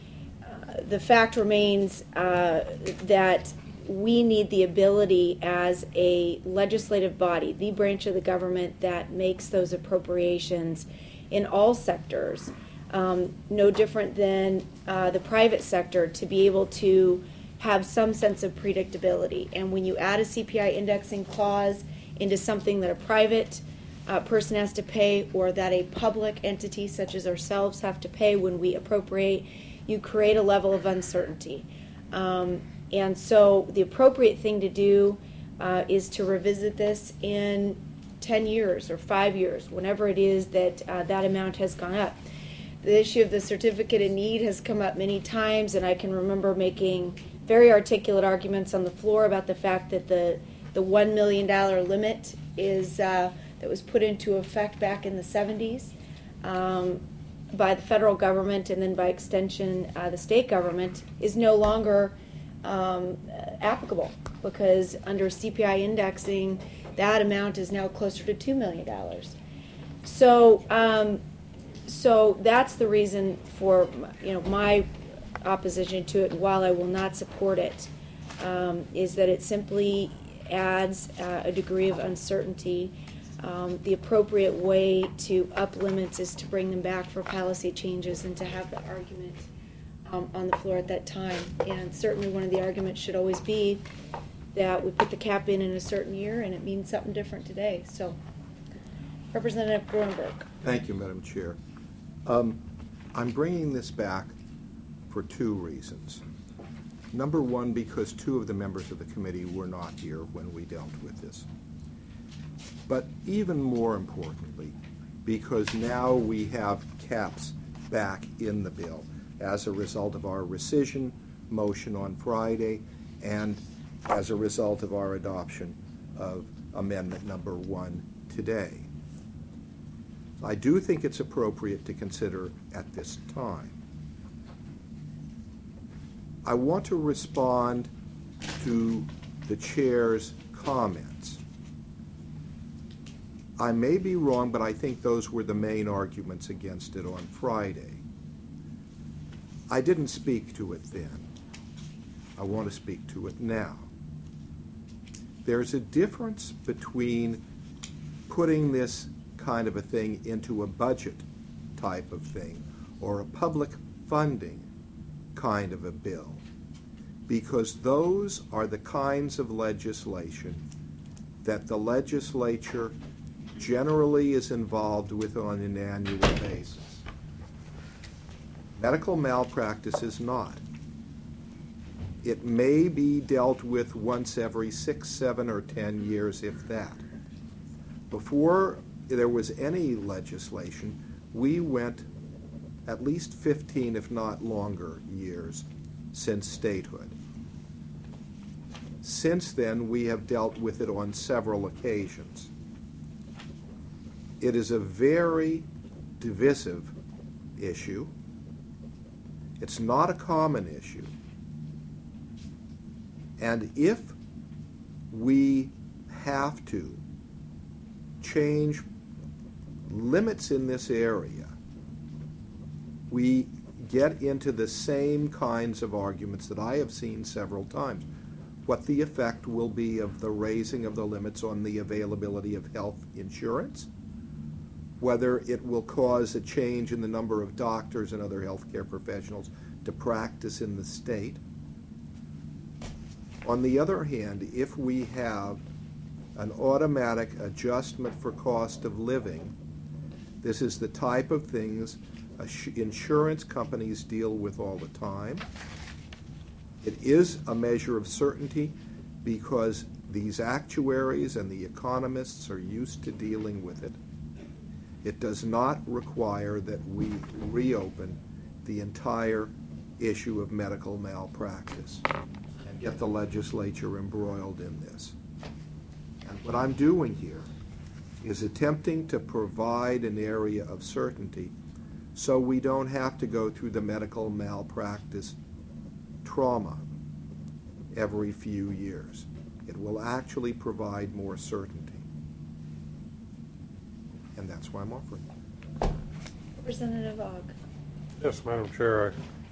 The fact remains uh, that we need the ability as a legislative body, the branch of the government that makes those appropriations in all sectors, um, no different than uh, the private sector, to be able to have some sense of predictability. And when you add a C P I indexing clause into something that a private uh, person has to pay, or that a public entity such as ourselves have to pay when we appropriate, you create a level of uncertainty. Um, and so the appropriate thing to do uh, is to revisit this in ten years or five years, whenever it is that uh, that amount has gone up. The issue of the certificate of need has come up many times, and I can remember making very articulate arguments on the floor about the fact that the, the one million dollars limit is uh, that was put into effect back in the seventies. Um, by the federal government, and then by extension uh, the state government, is no longer um, applicable, because under C P I indexing that amount is now closer to two million dollars. So um, so that's the reason for you know my opposition to it. While I will not support it, um, is that it simply adds uh, a degree of uncertainty. Um, the appropriate way to up limits is to bring them back for policy changes and to have the argument um, on the floor at that time. And certainly one of the arguments should always be that we put the cap in in a certain year and it means something different today. So, Representative Gruenberg. Thank you, Madam Chair. Um, I'm bringing this back for two reasons. Number one, because two of the members of the committee were not here when we dealt with this. But even more importantly, because now we have caps back in the bill as a result of our rescission motion on Friday and as a result of our adoption of amendment number one today. I do think it's appropriate to consider at this time. I want to respond to the chair's comments. I may be wrong, but I think those were the main arguments against it on Friday. I didn't speak to it then. I want to speak to it now. There's a difference between putting this kind of a thing into a budget type of thing or a public funding kind of a bill, because those are the kinds of legislation that the legislature generally is involved with on an annual basis. Medical malpractice is not. It may be dealt with once every six, seven, or ten years, if that. Before there was any legislation, we went at least fifteen, if not longer, years since statehood. Since then, we have dealt with it on several occasions. It is a very divisive issue. It's not a common issue. And if we have to change limits in this area, we get into the same kinds of arguments that I have seen several times. What the effect will be of the raising of the limits on the availability of health insurance, whether it will cause a change in the number of doctors and other healthcare professionals to practice in the state. On the other hand, if we have an automatic adjustment for cost of living, this is the type of things insurance companies deal with all the time. It is a measure of certainty because these actuaries and the economists are used to dealing with it. It does not require that we reopen the entire issue of medical malpractice and get the legislature embroiled in this. And what I'm doing here is attempting to provide an area of certainty so we don't have to go through the medical malpractice trauma every few years. It will actually provide more certainty. And that's why I'm offering it. Representative Ogg. Yes, Madam Chair,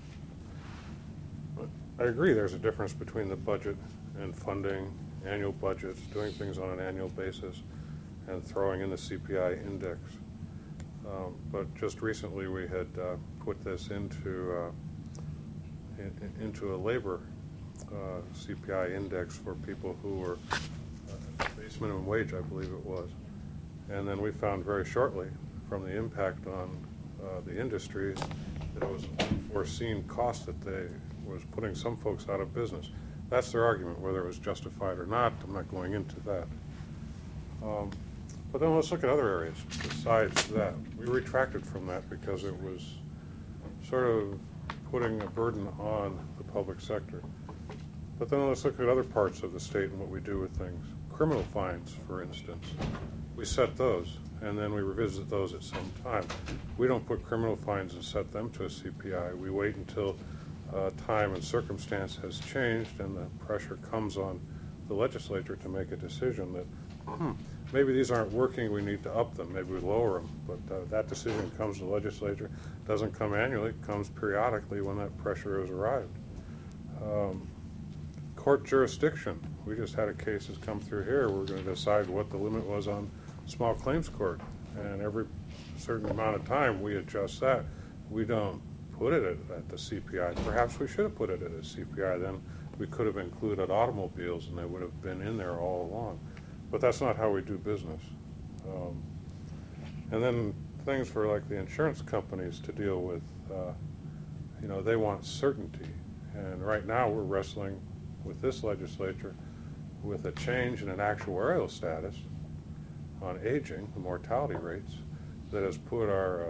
I, I agree there's a difference between the budget and funding, annual budgets, doing things on an annual basis, and throwing in the C P I index. Um, but just recently we had uh, put this into uh, in, into a labor uh, C P I index for people who were uh, base minimum wage, I believe it was. And then we found very shortly from the impact on uh, the industry that it was an unforeseen cost that they was putting some folks out of business. That's their argument, whether it was justified or not. I'm not going into that. Um, but then let's look at other areas besides that. We retracted from that because it was sort of putting a burden on the public sector. But then let's look at other parts of the state and what we do with things. Criminal fines, for instance. We set those, and then we revisit those at some time. We don't put criminal fines and set them to a C P I. We wait until uh, time and circumstance has changed and the pressure comes on the legislature to make a decision that hmm, maybe these aren't working, we need to up them, maybe we lower them. But uh, that decision comes to the legislature, doesn't come annually, it comes periodically when that pressure has arrived. Um, court jurisdiction. We just had a case that's come through here. We're going to decide what the limit was on small claims court, and every certain amount of time we adjust that. We don't put it at, at the C P I. Perhaps we should have put it at a C P I. Then we could have included automobiles and they would have been in there all along. But that's not how we do business. Um, and then things for like the insurance companies to deal with, uh, you know, they want certainty. And right now we're wrestling with this legislature with a change in an actuarial status on aging, the mortality rates, that has put our uh,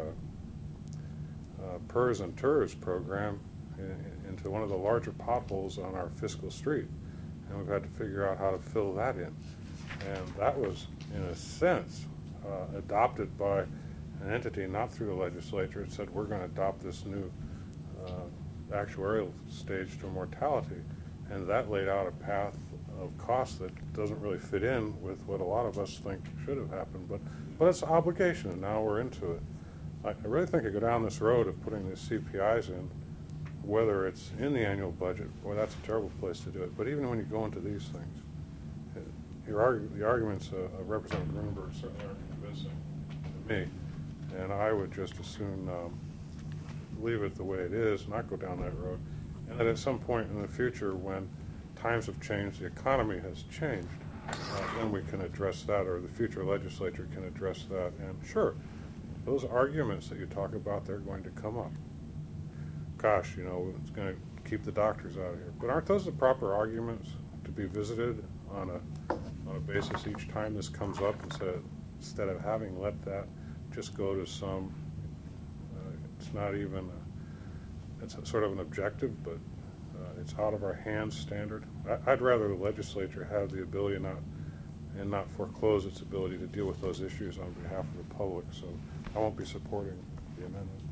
uh, P E R S and T E R S program in, into one of the larger potholes on our fiscal street. And we've had to figure out how to fill that in. And that was, in a sense, uh, adopted by an entity not through the legislature. It said, we're going to adopt this new uh, actuarial stage to mortality. And that laid out a path of cost that doesn't really fit in with what a lot of us think should have happened. But, but it's an obligation, and now we're into it. I, I really think I go down this road of putting the C P Is in, whether it's in the annual budget, boy, that's a terrible place to do it. But even when you go into these things, it, your argu the arguments uh, of Representative Grunenberg certainly aren't convincing to me. And I would just as soon um, leave it the way it is, not go down that road. And that at some point in the future, when times have changed, the economy has changed, uh, then we can address that, or the future legislature can address that. And sure, those arguments that you talk about, they're going to come up. Gosh, you know, it's going to keep the doctors out of here. But aren't those the proper arguments to be visited on a, on a basis each time this comes up, instead of, instead of having let that just go to some, uh, it's not even, a, it's a sort of an objective, but uh, it's out of our hands standard. I, I'd rather the legislature have the ability not, and not foreclose its ability to deal with those issues on behalf of the public, so I won't be supporting the amendment.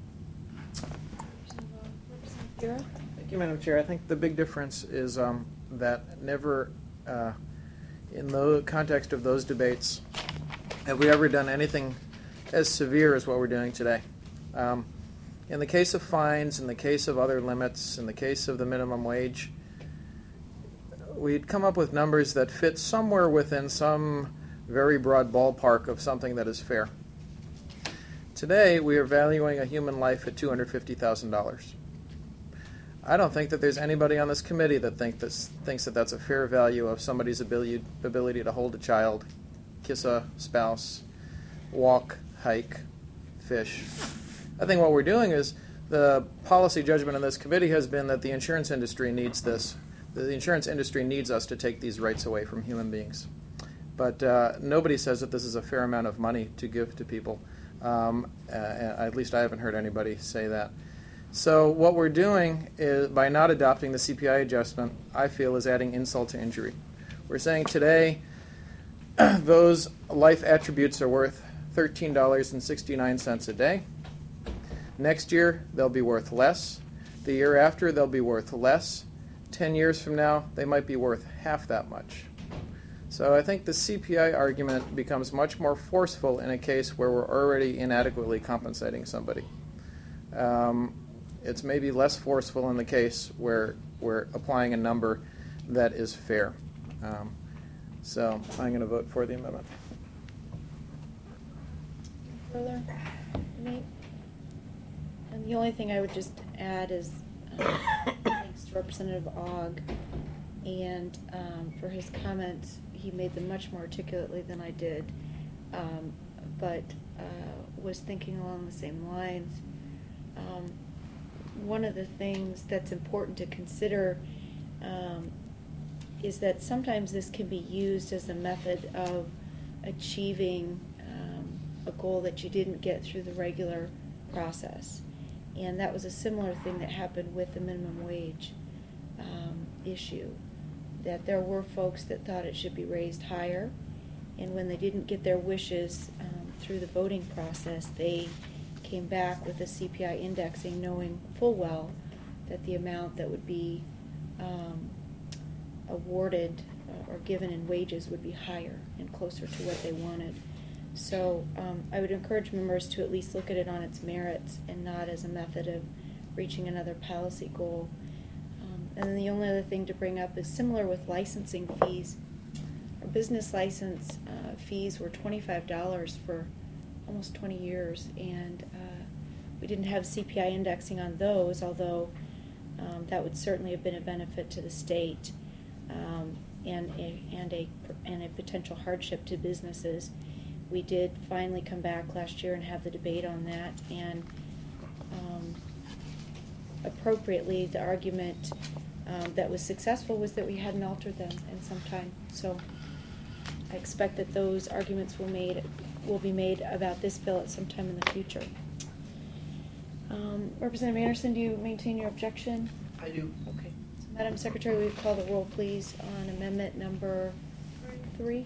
Bureau? Thank you, Madam Chair. I think the big difference is um, that never, uh, in the context of those debates, have we ever done anything as severe as what we're doing today. Um, in the case of fines, in the case of other limits, in the case of the minimum wage, we'd come up with numbers that fit somewhere within some very broad ballpark of something that is fair. Today, we are valuing a human life at two hundred fifty thousand dollars. I don't think that there's anybody on this committee that think this, thinks that that's a fair value of somebody's ability, ability to hold a child, kiss a spouse, walk, hike, fish. I think what we're doing is, the policy judgment in this committee has been that the insurance industry needs this. The insurance industry needs us to take these rights away from human beings. But uh, nobody says that this is a fair amount of money to give to people. Um, uh, at least I haven't heard anybody say that. So what we're doing is, by not adopting the C P I adjustment, I feel is adding insult to injury. We're saying today those life attributes are worth thirteen dollars and sixty-nine cents a day. Next year, they'll be worth less. The year after, they'll be worth less. Ten years from now, they might be worth half that much. So I think the C P I argument becomes much more forceful in a case where we're already inadequately compensating somebody. Um, it's maybe less forceful in the case where we're applying a number that is fair. Um, so I'm going to vote for the amendment. Further? Nate? And the only thing I would just add is um, thanks to Representative Ogg and um, for his comments. He made them much more articulately than I did, um, but uh, was thinking along the same lines. Um, one of the things that's important to consider um, is that sometimes this can be used as a method of achieving um, a goal that you didn't get through the regular process. And that was a similar thing that happened with the minimum wage um, issue, that there were folks that thought it should be raised higher, and when they didn't get their wishes um, through the voting process, they came back with a C P I indexing, knowing full well that the amount that would be um, awarded uh, or given in wages would be higher and closer to what they wanted. So um, I would encourage members to at least look at it on its merits and not as a method of reaching another policy goal. Um, and then the only other thing to bring up is similar with licensing fees. Our business license uh, fees were twenty-five dollars for almost twenty years, and uh, we didn't have C P I indexing on those, although um, that would certainly have been a benefit to the state um, and, a, and, a, and a potential hardship to businesses. We did finally come back last year and have the debate on that, and um, appropriately the argument um, that was successful was that we hadn't altered them in some time. So I expect that those arguments will made will be made about this bill at some time in the future. Um, Representative Anderson, do you maintain your objection? I do. Okay. So, Madam Secretary, will you call the roll, please, on amendment number three?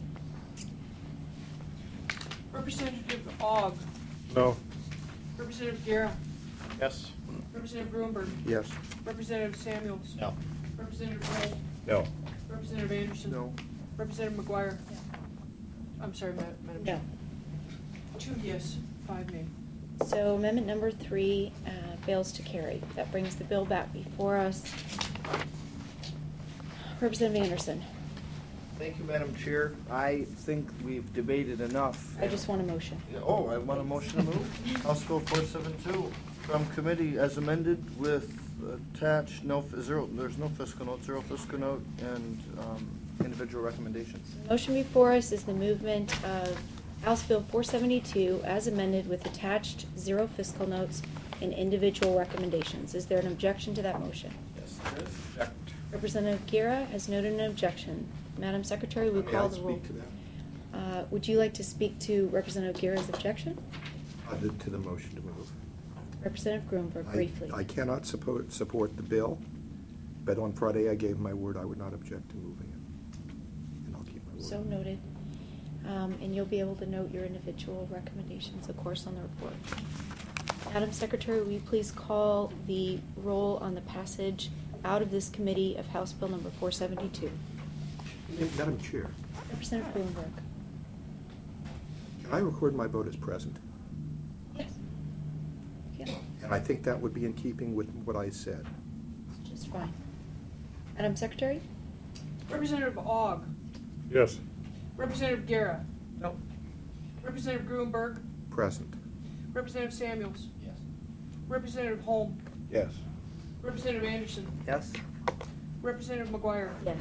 Representative Ogg. No. Representative Guerra. Yes. Representative Gruenberg. Yes. Representative Samuels. No. Representative Hull. No. Representative Anderson. No. Representative McGuire. I'm sorry, Ma- Madam Chair. No. Two yes, five nay. So amendment number three uh, fails to carry. That brings the bill back before us. Representative Anderson. Thank you, Madam Chair. I think we've debated enough. I just want a motion. Oh, I want a motion to move. House Bill four seven two from committee as amended with attached no f- zero. There's no fiscal note, zero fiscal note, and um, individual recommendations. The motion before us is the movement of House Bill four seventy-two as amended with attached zero fiscal notes and individual recommendations. Is there an objection to that motion? Yes. Representative Guerra has noted an objection. Madam Secretary, we May call I the roll. speak to that? Uh, would you like to speak to Representative Guerra's objection? Uh, the- To the motion to move. Representative Grunberg, I- briefly. I cannot support, support the bill, but on Friday I gave my word I would not object to moving it. And I'll keep my word. So noted. Um, and you'll be able to note your individual recommendations, of course, on the report. Madam Secretary, will you please call the roll on the passage out of this committee of House Bill number four seventy-two? Madam Chair, Representative Grunberg. can I record my vote as present? Yes. Yeah, And I think that would be in keeping with what I said. just fine. Madam Secretary? Representative Ogg. Yes. Representative Guerra. No. Representative Gruenberg. Present. Representative Samuels. Yes. Representative Holm. Yes. Representative Anderson. Yes? Representative McGuire. Yes.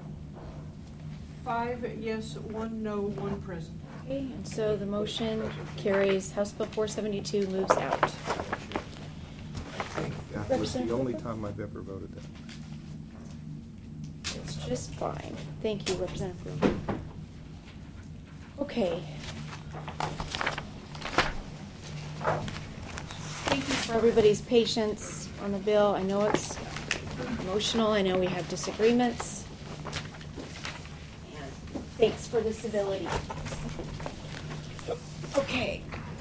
Five yes, one no, one present. Okay, and so the motion carries. House Bill four seventy-two moves out. I think that was the only time I've ever voted that. It's just fine. Thank you, Representative Grunberg. Okay. Thank you for everybody's patience on the bill. I know it's emotional. I know we have disagreements. And thanks for the civility. Okay.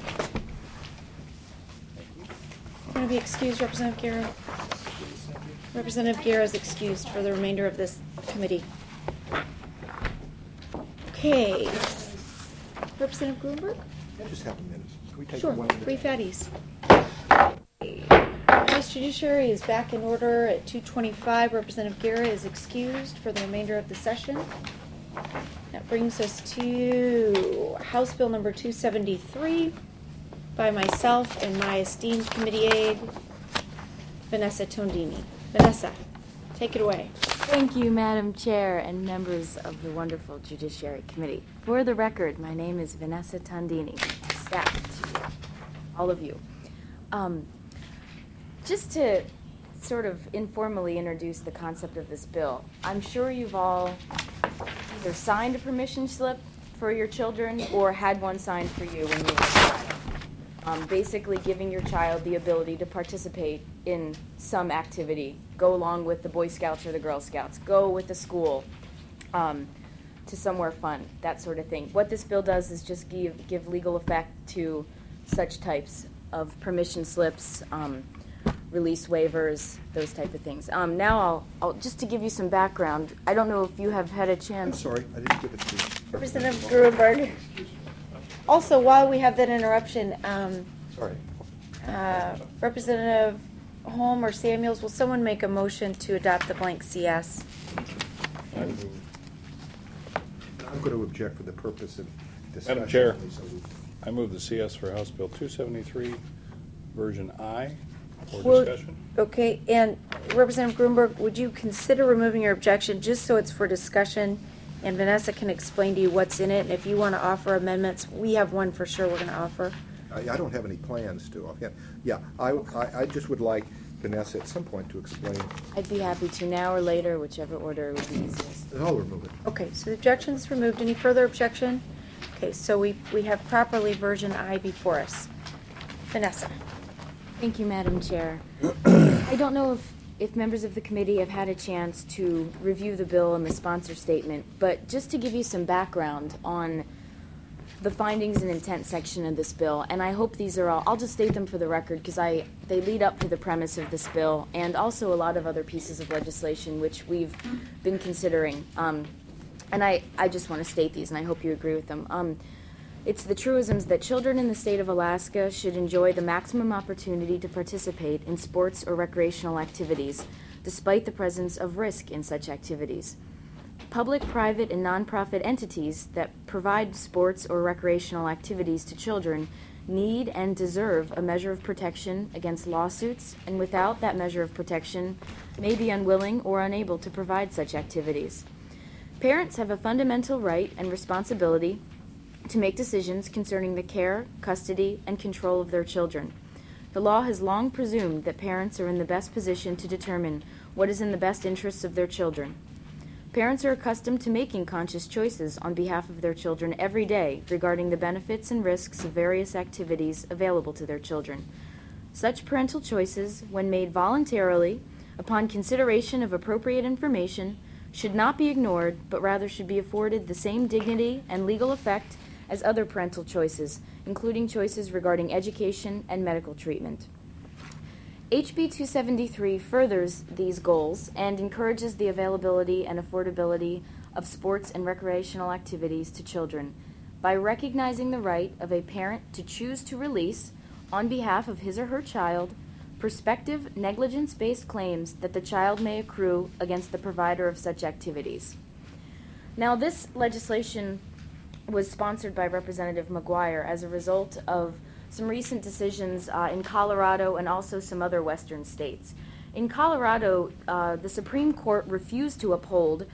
Going to be excused, Representative Guerra. Representative Guerra is excused for the remainder of this committee. Okay. Representative Grunberg? I just have a minute. Can we take Sure, one minute? brief addies. House Judiciary is back in order at two twenty-five. Representative Guerra is excused for the remainder of the session. That brings us to House Bill number two seventy-three by myself and my esteemed committee aide, Vanessa Tondini. Vanessa, take it away. Thank you, Madam Chair and members of the wonderful Judiciary Committee. For the record, my name is Vanessa Tondini, staff to all of you. Um, just to sort of informally introduce the concept of this bill, I'm sure you've all either signed a permission slip for your children or had one signed for you when you were a child. Um, basically giving your child the ability to participate in some activity, go along with the Boy Scouts or the Girl Scouts, go with the school um, to somewhere fun, that sort of thing. What this bill does is just give, give legal effect to such types of permission slips, um, release waivers, those type of things. Um, now I'll, I'll, just to give you some background, I don't know if you have had a I'm chance. sorry, I didn't give it to you. Representative Gruenberg. Also, while we have that interruption, um, Sorry. uh, Representative Holm or Samuels, will someone make a motion to adopt the blank C S? I'm going to object for the purpose of discussion. Madam Chair, So we- I move the C S for House Bill two seventy-three, version I, for Well, discussion. Okay, and Representative Gruenberg, would you consider removing your objection just so it's for discussion and Vanessa can explain to you what's in it? And if you want to offer amendments, we have one for sure we're going to offer. I, I don't have any plans to offhand. Yeah, I, I, I just would like Vanessa at some point to explain. I'd be happy to now or later, whichever order would be easiest. I'll remove it. Okay, so the objection is removed. Any further objection? Okay, so we, we have properly version I before us. Vanessa. Thank you, Madam Chair. I don't know if, if members of the committee have had a chance to review the bill and the sponsor statement, but just to give you some background on the findings and intent section of this bill, and I hope these are all, I'll just state them for the record because I they lead up to the premise of this bill and also a lot of other pieces of legislation which we've been considering. Um, and I, I just want to state these, and I hope you agree with them. Um, It's the truisms that children in the state of Alaska should enjoy the maximum opportunity to participate in sports or recreational activities, despite the presence of risk in such activities. Public, private, and nonprofit entities that provide sports or recreational activities to children need and deserve a measure of protection against lawsuits, and without that measure of protection, may be unwilling or unable to provide such activities. Parents have a fundamental right and responsibility to make decisions concerning the care, custody, and control of their children. The law has long presumed that parents are in the best position to determine what is in the best interests of their children. Parents are accustomed to making conscious choices on behalf of their children every day regarding the benefits and risks of various activities available to their children. Such parental choices, when made voluntarily, upon consideration of appropriate information, should not be ignored, but rather should be afforded the same dignity and legal effect as other parental choices, including choices regarding education and medical treatment. H B two seventy-three furthers these goals and encourages the availability and affordability of sports and recreational activities to children by recognizing the right of a parent to choose to release, on behalf of his or her child, prospective negligence-based claims that the child may accrue against the provider of such activities. Now, this legislation was sponsored by Representative McGuire as a result of some recent decisions uh, in Colorado and also some other western states. In Colorado, uh, the Supreme Court refused to uphold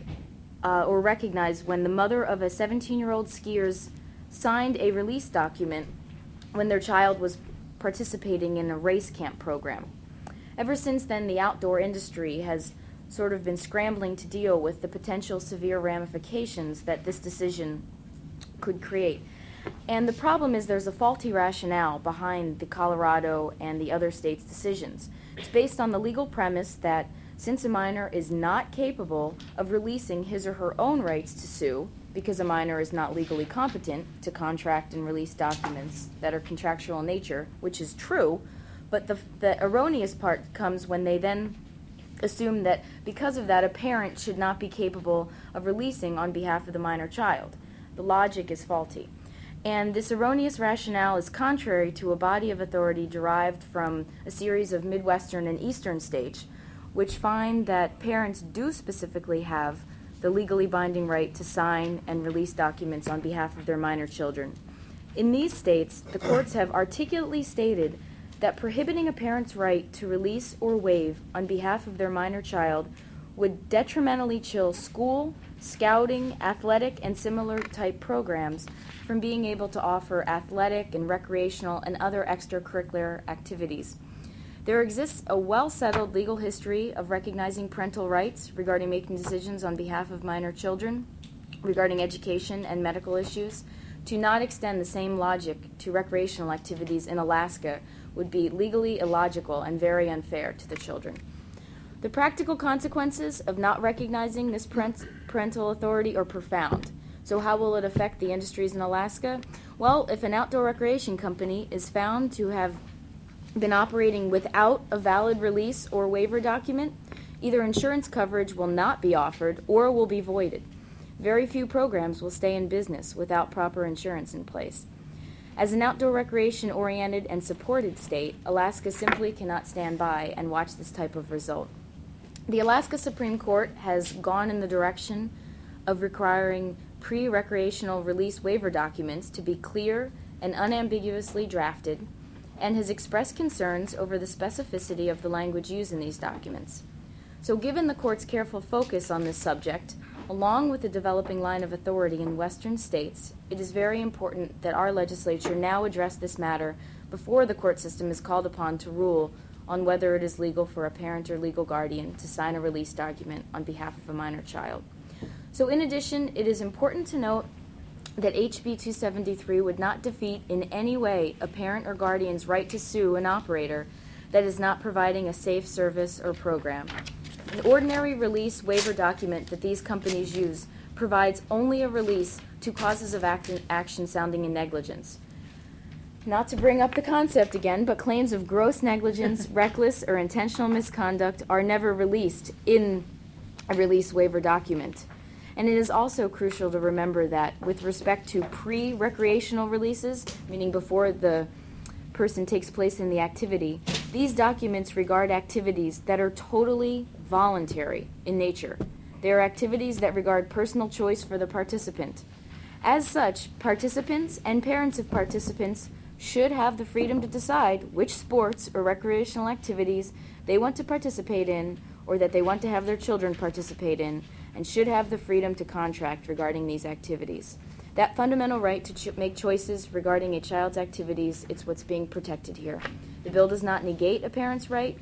uh, or recognize when the mother of a seventeen-year-old skier's signed a release document when their child was participating in a race camp program. Ever since then, the outdoor industry has sort of been scrambling to deal with the potential severe ramifications that this decision could create. And the problem is there's a faulty rationale behind the Colorado and the other states' decisions. It's based on the legal premise that since a minor is not capable of releasing his or her own rights to sue, because a minor is not legally competent to contract and release documents that are contractual in nature, which is true, but the, the erroneous part comes when they then assume that because of that, a parent should not be capable of releasing on behalf of the minor child. The logic is faulty. And this erroneous rationale is contrary to a body of authority derived from a series of Midwestern and Eastern states, which find that parents do specifically have the legally binding right to sign and release documents on behalf of their minor children. In these states, the courts have articulately stated that prohibiting a parent's right to release or waive on behalf of their minor child would detrimentally chill school, scouting, athletic, and similar type programs from being able to offer athletic and recreational and other extracurricular activities. There exists a well-settled legal history of recognizing parental rights regarding making decisions on behalf of minor children, regarding education and medical issues. To not extend the same logic to recreational activities in Alaska would be legally illogical and very unfair to the children. The practical consequences of not recognizing this parent- parental authority are profound. So how will it affect the industries in Alaska? Well, if an outdoor recreation company is found to have been operating without a valid release or waiver document, either insurance coverage will not be offered or will be voided. Very few programs will stay in business without proper insurance in place. As an outdoor recreation-oriented and supported state, Alaska simply cannot stand by and watch this type of result. The Alaska Supreme Court has gone in the direction of requiring pre-recreational release waiver documents to be clear and unambiguously drafted, and has expressed concerns over the specificity of the language used in these documents. So given the court's careful focus on this subject, along with the developing line of authority in western states, it is very important that our legislature now address this matter before the court system is called upon to rule on whether it is legal for a parent or legal guardian to sign a release document on behalf of a minor child. So in addition, it is important to note that H B two seventy-three would not defeat in any way a parent or guardian's right to sue an operator that is not providing a safe service or program. An ordinary release waiver document that these companies use provides only a release to causes of act- action sounding in negligence. Not to bring up the concept again, but claims of gross negligence, reckless, or intentional misconduct are never released in a release waiver document. And it is also crucial to remember that with respect to pre-recreational releases, meaning before the person takes place in the activity, these documents regard activities that are totally voluntary in nature. They are activities that regard personal choice for the participant. As such, participants and parents of participants should have the freedom to decide which sports or recreational activities they want to participate in or that they want to have their children participate in, and should have the freedom to contract regarding these activities. That fundamental right to ch- make choices regarding a child's activities, it's what's being protected here. The bill does not negate a parent's right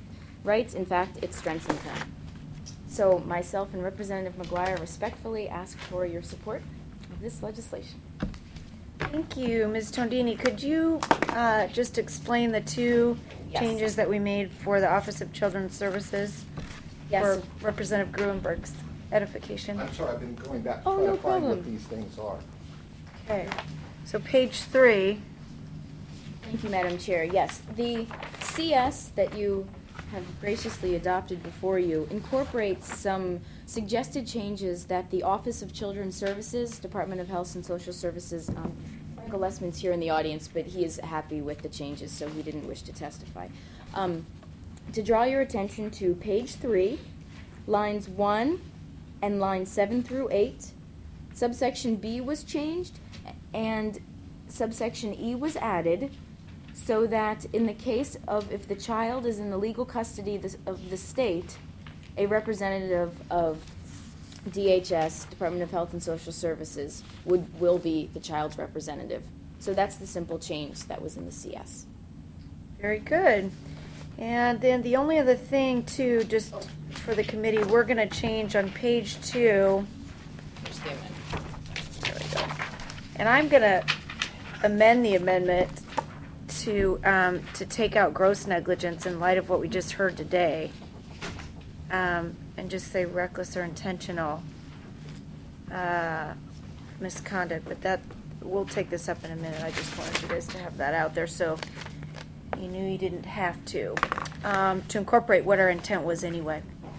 rights. In fact, it strengthens them. So myself and Representative McGuire respectfully ask for your support of this legislation. Thank you, Miz Tondini. Could you uh, just explain the two Yes. changes that we made for the Office of Children's Services Yes. for Representative Gruenberg's edification? I'm sorry, I've been going back Oh, to try no to find what problem. these things are. Okay, so page three. Thank you, Madam Chair. Yes, the C S that you have graciously adopted before you incorporates some suggested changes that the Office of Children's Services, Department of Health and Social Services, um, Michael Lessman's here in the audience, but he is happy with the changes, so he didn't wish to testify. Um, to draw your attention to page three, lines one and lines seven through eight, subsection B was changed and subsection E was added, so that in the case of if the child is in the legal custody of the state, a representative of D H S, Department of Health and Social Services, would will be the child's representative. So that's the simple change that was in the C S. Very good. And then the only other thing, too, just for the committee, we're going to change on page two. Here's the amendment. There we go. And I'm going to amend the amendment to um, to take out gross negligence in light of what we just heard today, um, and just say reckless or intentional uh, misconduct. But that we'll take this up in a minute. I just wanted you guys to have that out there so you knew you didn't have to um, to incorporate what our intent was anyway.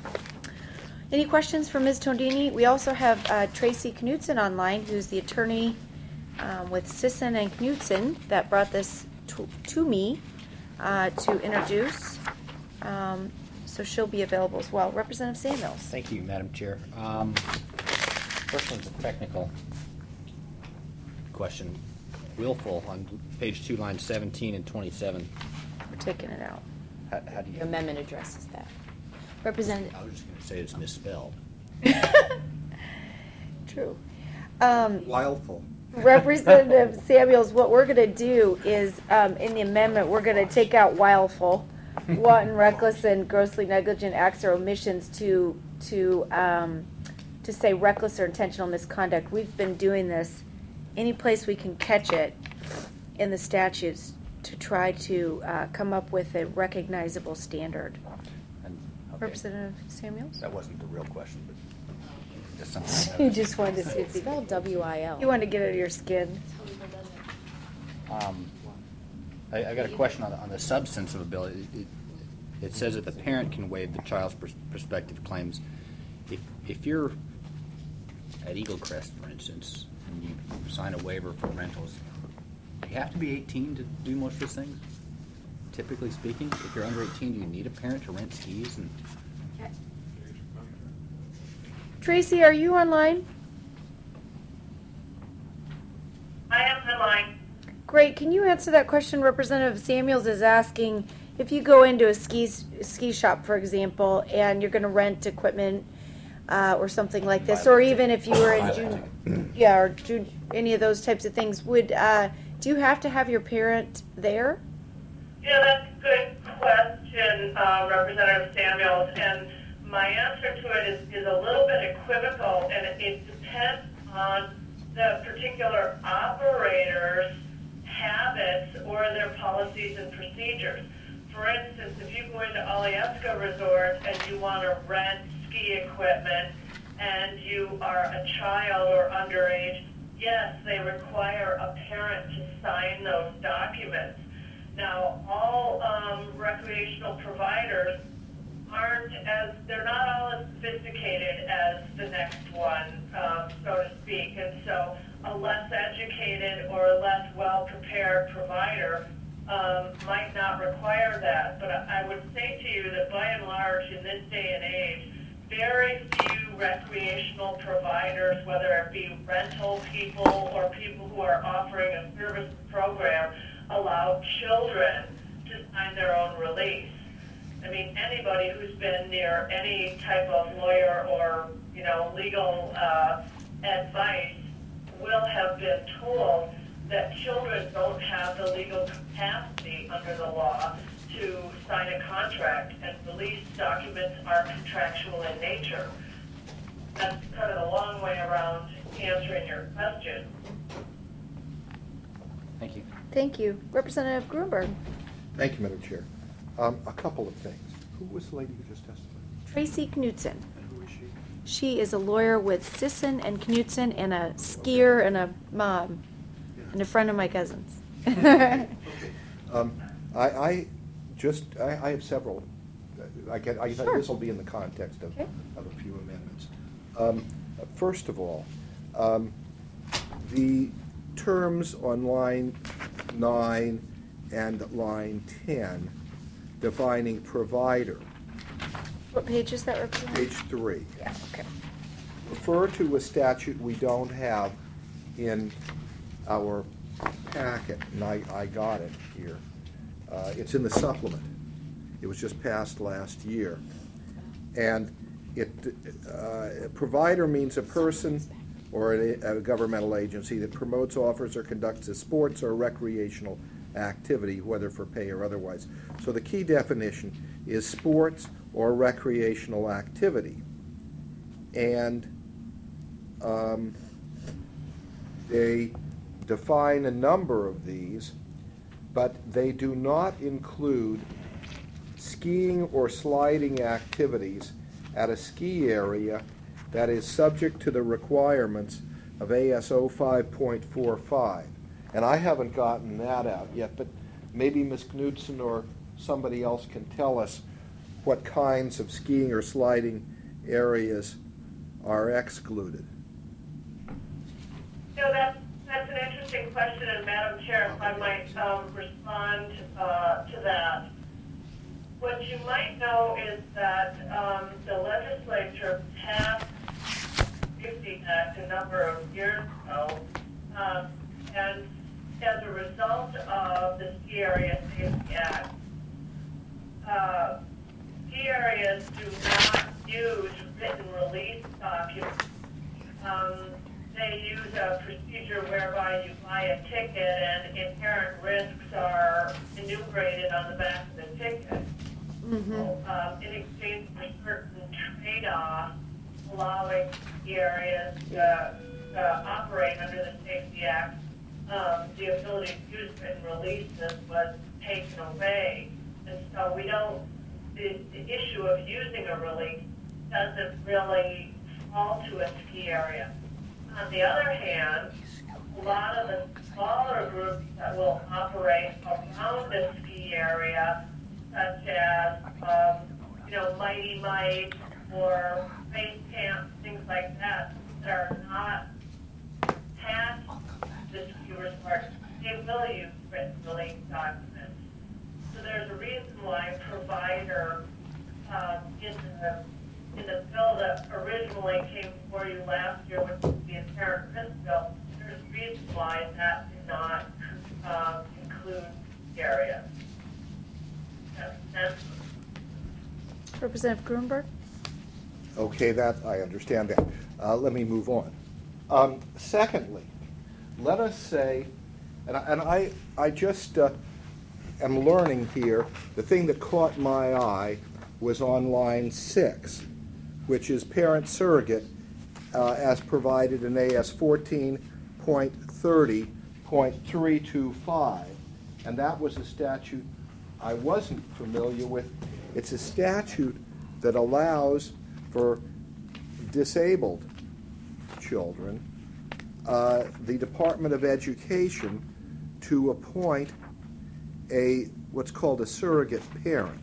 Any questions for Miz Tondini? We also have uh, Tracy Knutson online, who's the attorney um, with Sisson and Knutson that brought this to, to me uh, to introduce. Um, so she'll be available as well. Representative Samuels. Thank you, Madam Chair. Um, first one's a technical question. Willful on page two, lines seventeen and twenty-seven. We're taking it out. How, how do you? Your amendment addresses that. Representative. I was just going to say it's misspelled. True. Um, Wileful. Representative Samuels, what we're going to do is, um, in the amendment, we're going to take out wileful, wanton, reckless, and grossly negligent acts or omissions to to um, to say reckless or intentional misconduct. We've been doing this any place we can catch it in the statutes to try to uh, come up with a recognizable standard. And, okay. Representative Samuels? That wasn't the real question, but just something. I You noticed. just wanted to see It's if you, spelled W I L. you wanted to get it under your skin. Um, I, I got a question on the, on the substance of a bill. It, it, it says that the parent can waive the child's pers- prospective claims. If, if you're at Eagle Crest, for instance, and you sign a waiver for rentals, you have to be eighteen to do most of those things? Typically speaking, if you're under eighteen, do you need a parent to rent skis? And Tracy, are you online? I am online. Great. Can you answer that question? Representative Samuels is asking if you go into a ski ski shop, for example, and you're going to rent equipment uh, or something like this, or even if you were in June, yeah, or June, any of those types of things, would uh, do you have to have your parent there? Yeah, that's a good question, uh, Representative Samuels, and my answer to it is, is a little bit equivocal, and it, it depends on the particular operator's habits or their policies and procedures. For instance, if you go into Alyeska Resort and you want to rent ski equipment and you are a child or underage, yes, they require a parent to sign those documents. Now, all um, recreational providers aren't as, they're not all as sophisticated as the next one, um, so to speak. And so a less educated or a less well-prepared provider um, might not require that. But I would say to you that by and large, in this day and age, very few recreational providers, whether it be rental people or people who are offering a service program, allow children to sign their own release. I mean, anybody who's been near any type of lawyer or, you know, legal uh, advice will have been told that children don't have the legal capacity under the law to sign a contract, and release documents are contractual in nature. That's kind of a long way around answering your question. Thank you. Thank you. Representative Grunberg. Thank you, Madam Chair. Um, a couple of things. Who was the lady who just testified? Tracy Knudsen. And who is she? She is a lawyer with Sisson and Knudsen and a skier and a mom and a friend of my cousin's. Okay. Um, I, I just, I, I have several. I get, I, Sure. this will be in the context of, Okay. of a few amendments. Um, first of all, um, the terms on line nine and line ten defining provider, What page is that, Representative? page three, Yeah, okay. refer to a statute we don't have in our packet, and I, I got it here. Uh, it's in the supplement. It was just passed last year. And it, uh, provider means a person or a, a governmental agency that promotes, offers, or conducts a sports or recreational activity, whether for pay or otherwise. So the key definition is sports or recreational activity. And um, they define a number of these, but they do not include skiing or sliding activities at a ski area that is subject to the requirements of A S O five point four five. And I haven't gotten that out yet, but maybe Miz Knudsen or somebody else can tell us what kinds of skiing or sliding areas are excluded. So that's, that's an interesting question, and Madam Chair, if I might um, respond uh, to that. What you might know is that um, the legislature passed the Safety Act a number of years ago, um, and as a result of the Ski Area Safety Act, uh, ski areas do not use written release documents. Um, they use a procedure whereby you buy a ticket and inherent risks are enumerated on the back of the ticket. Mm-hmm. So, um, in exchange for certain trade-offs, allowing ski areas to uh, operate under the Safety Act, um, the ability to use written releases was taken away. And so we don't, the, the issue of using a release doesn't really fall to a ski area. On the other hand, a lot of the smaller groups that will operate around a ski area, such as, um, you know, Mighty Might or base camps, things like that, that are not past the ski resort, they will use written release documents. So there's a reason why provider um, in the in the bill that originally came before you last year, which was the inherent risk bill, there's a reason why that did not um, include area. Does that make sense? Representative Grunberg. Okay, that, I understand that. Uh, let me move on. Um, secondly, let us say, and I, and I, I just uh, am learning here, the thing that caught my eye was on line six, which is parent surrogate uh, as provided in A S fourteen point thirty point three two five. And that was a statute I wasn't familiar with. It's a statute that allows for disabled children, uh, the Department of Education to appoint a what's called a surrogate parent.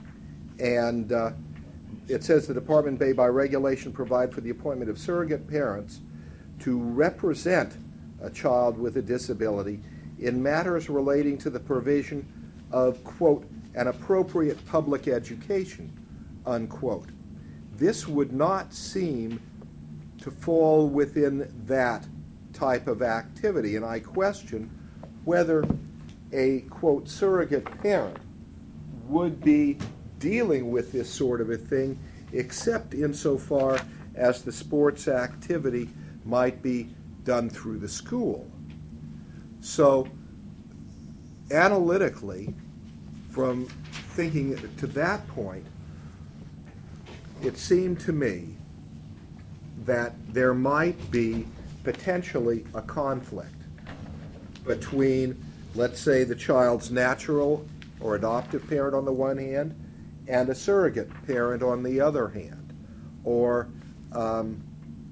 And uh, it says the department may by regulation provide for the appointment of surrogate parents to represent a child with a disability in matters relating to the provision of, quote, an appropriate public education, unquote. This would not seem to fall within that type of activity, and I question whether a, quote, surrogate parent would be dealing with this sort of a thing, except insofar as the sports activity might be done through the school. So, analytically, from thinking to that point, it seemed to me that there might be potentially a conflict between, let's say, the child's natural or adoptive parent on the one hand and a surrogate parent on the other hand, or um,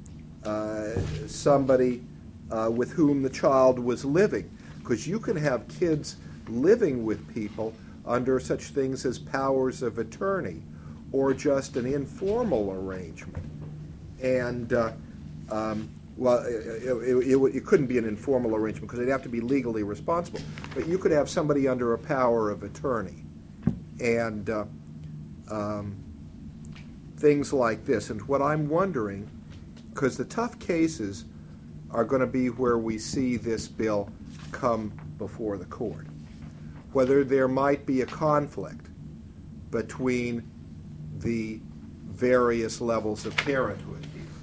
uh, somebody uh, with whom the child was living. Because you can have kids living with people under such things as powers of attorney or just an informal arrangement. And, uh, um, well, it, it, it, it couldn't be an informal arrangement because they'd have to be legally responsible. But you could have somebody under a power of attorney and uh, um, things like this. And what I'm wondering, because the tough cases are going to be where we see this bill come before the court, whether there might be a conflict between the various levels of parenthood.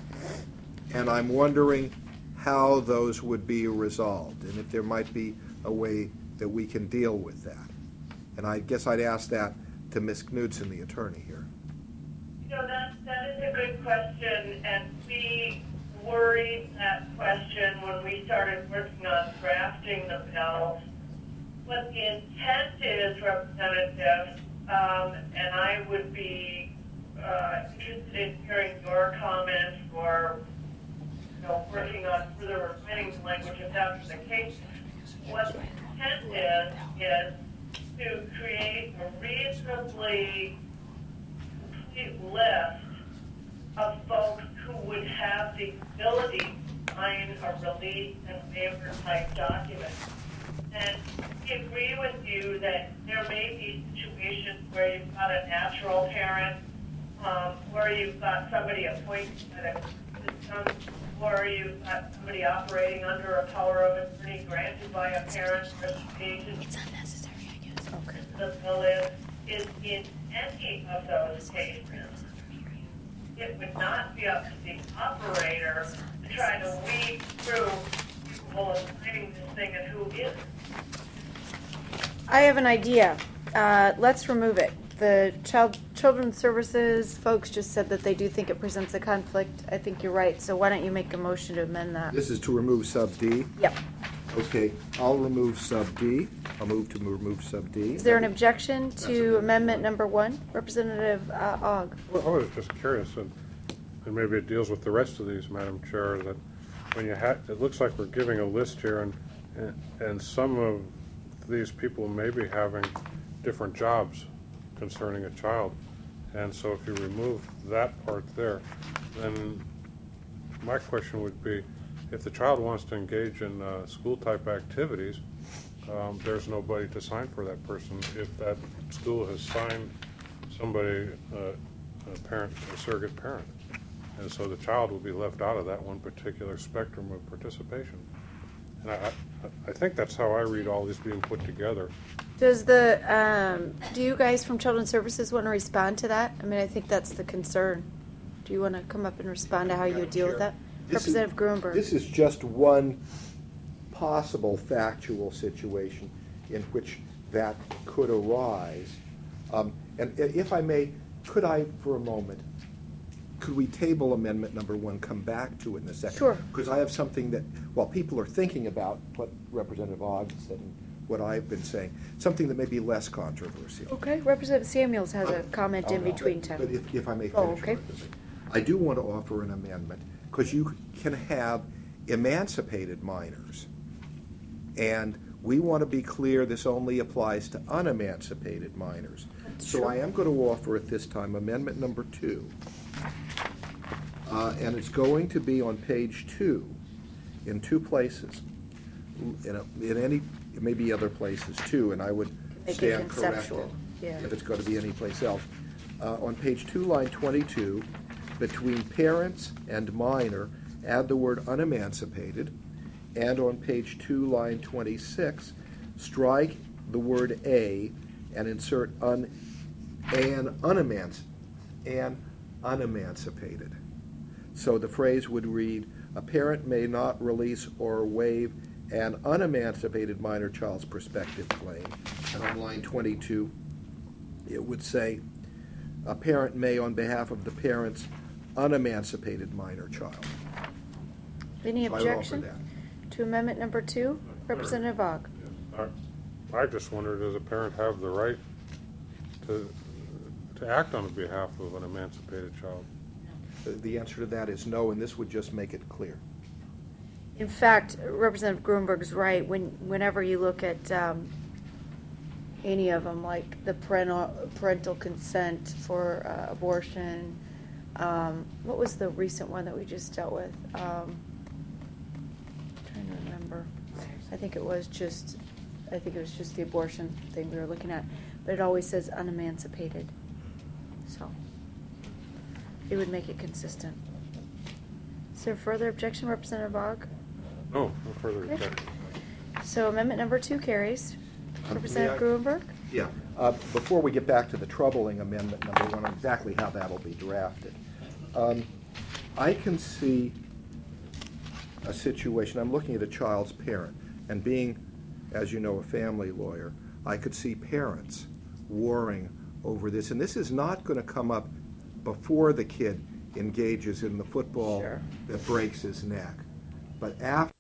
And I'm wondering how those would be resolved and if there might be a way that we can deal with that. And I guess I'd ask that to Miz Knudsen, the attorney here. You know, that, that is a good question, and we worried that question when we started working on drafting the bill. What the intent is, Representative, um, and I would be uh, interested in hearing your comments or you know, working on further refining the language if that's the case. What the intent is, is to create a reasonably complete list of folks who would have the ability to sign a release and waiver type document. And we agree with you that there may be situations where you've got a natural parent, um, or you've got somebody appointed at a system, or you've got somebody operating under a power of attorney granted by a parent or agent. It's unnecessary, I guess. Okay. The bill is, is in any of those cases, it would not be up to the operator to try to weed through people of signing this thing and who isn't. I have an idea. Uh, let's remove it. The child children's services folks just said that they do think it presents a conflict. I think you're right. So why don't you make a motion to amend that? This is to remove sub D? Yep. Okay, I'll remove sub D. I'll move to remove sub D. Is there an objection to amendment number one? Representative uh, Ogg. Well, I was just curious, and, and maybe it deals with the rest of these, Madam Chair, that when you have, it looks like we're giving a list here, and, and, and some of these people may be having different jobs concerning a child. And so if you remove that part there, then my question would be, if the child wants to engage in uh, school-type activities, um, there's nobody to sign for that person if that school has signed somebody, uh, a parent, a surrogate parent. And so the child will be left out of that one particular spectrum of participation. And I, I, I think that's how I read all this being put together. Does the, um, do you guys from Children's Services want to respond to that? I mean, I think that's the concern. Do you want to come up and respond to how you would deal with that? This Representative is, Gruenberg. This is just one possible factual situation in which that could arise. Um, and if I may, could I, for a moment, could we table amendment number one, come back to it in a second? Sure. Because I have something that, while people are thinking about what Representative Ogg said and what I've been saying, something that may be less controversial. Okay, Representative Samuels has a comment in Oh, no, between but- time. But if, if I may finish. Oh, okay. I do want to offer an amendment, because you can have emancipated minors. And we want to be clear this only applies to unemancipated minors. That's So true. I am going to offer at this time amendment number two. Uh, and it's going to be on page two, in two places. In, a, in any, it may be other places too, and I would Make it stand conceptual, corrected yeah. if it's going to be any place else. Uh, on page two, line twenty-two, between parents and minor, add the word unemancipated. And on page two, line twenty-six, strike the word a and insert un, an unemanci, an unemancipated. So the phrase would read, a parent may not release or waive an unemancipated minor child's prospective claim. And on line twenty-two, it would say, a parent may, on behalf of the parent's unemancipated minor child. Any So I would offer objection that. to amendment number two? Representative Ogg. I I just wonder, does a parent have the right to, to act on behalf of an emancipated child? The- The answer to that is no, and this would just make it clear. In fact, Representative Gruenberg's right. When, whenever you look at um, any of them, like the parental, parental consent for uh, abortion, um, what was the recent one that we just dealt with? Um, trying to remember. I think it was just, I think it was just the abortion thing we were looking at, but it always says unemancipated. So it would make it consistent. Is there further objection, Representative Ogg? No, no further Okay. objection. So amendment number two carries. Um, Representative may I- Gruenberg? Yeah. Uh, Before we get back to the troubling amendment number one, exactly how that'll be drafted, um, I can see a situation, I'm looking at a child's parent, and being, as you know, a family lawyer, I could see parents warring over this, and this is not going to come up before the kid engages in the football Sure. that breaks his neck, but after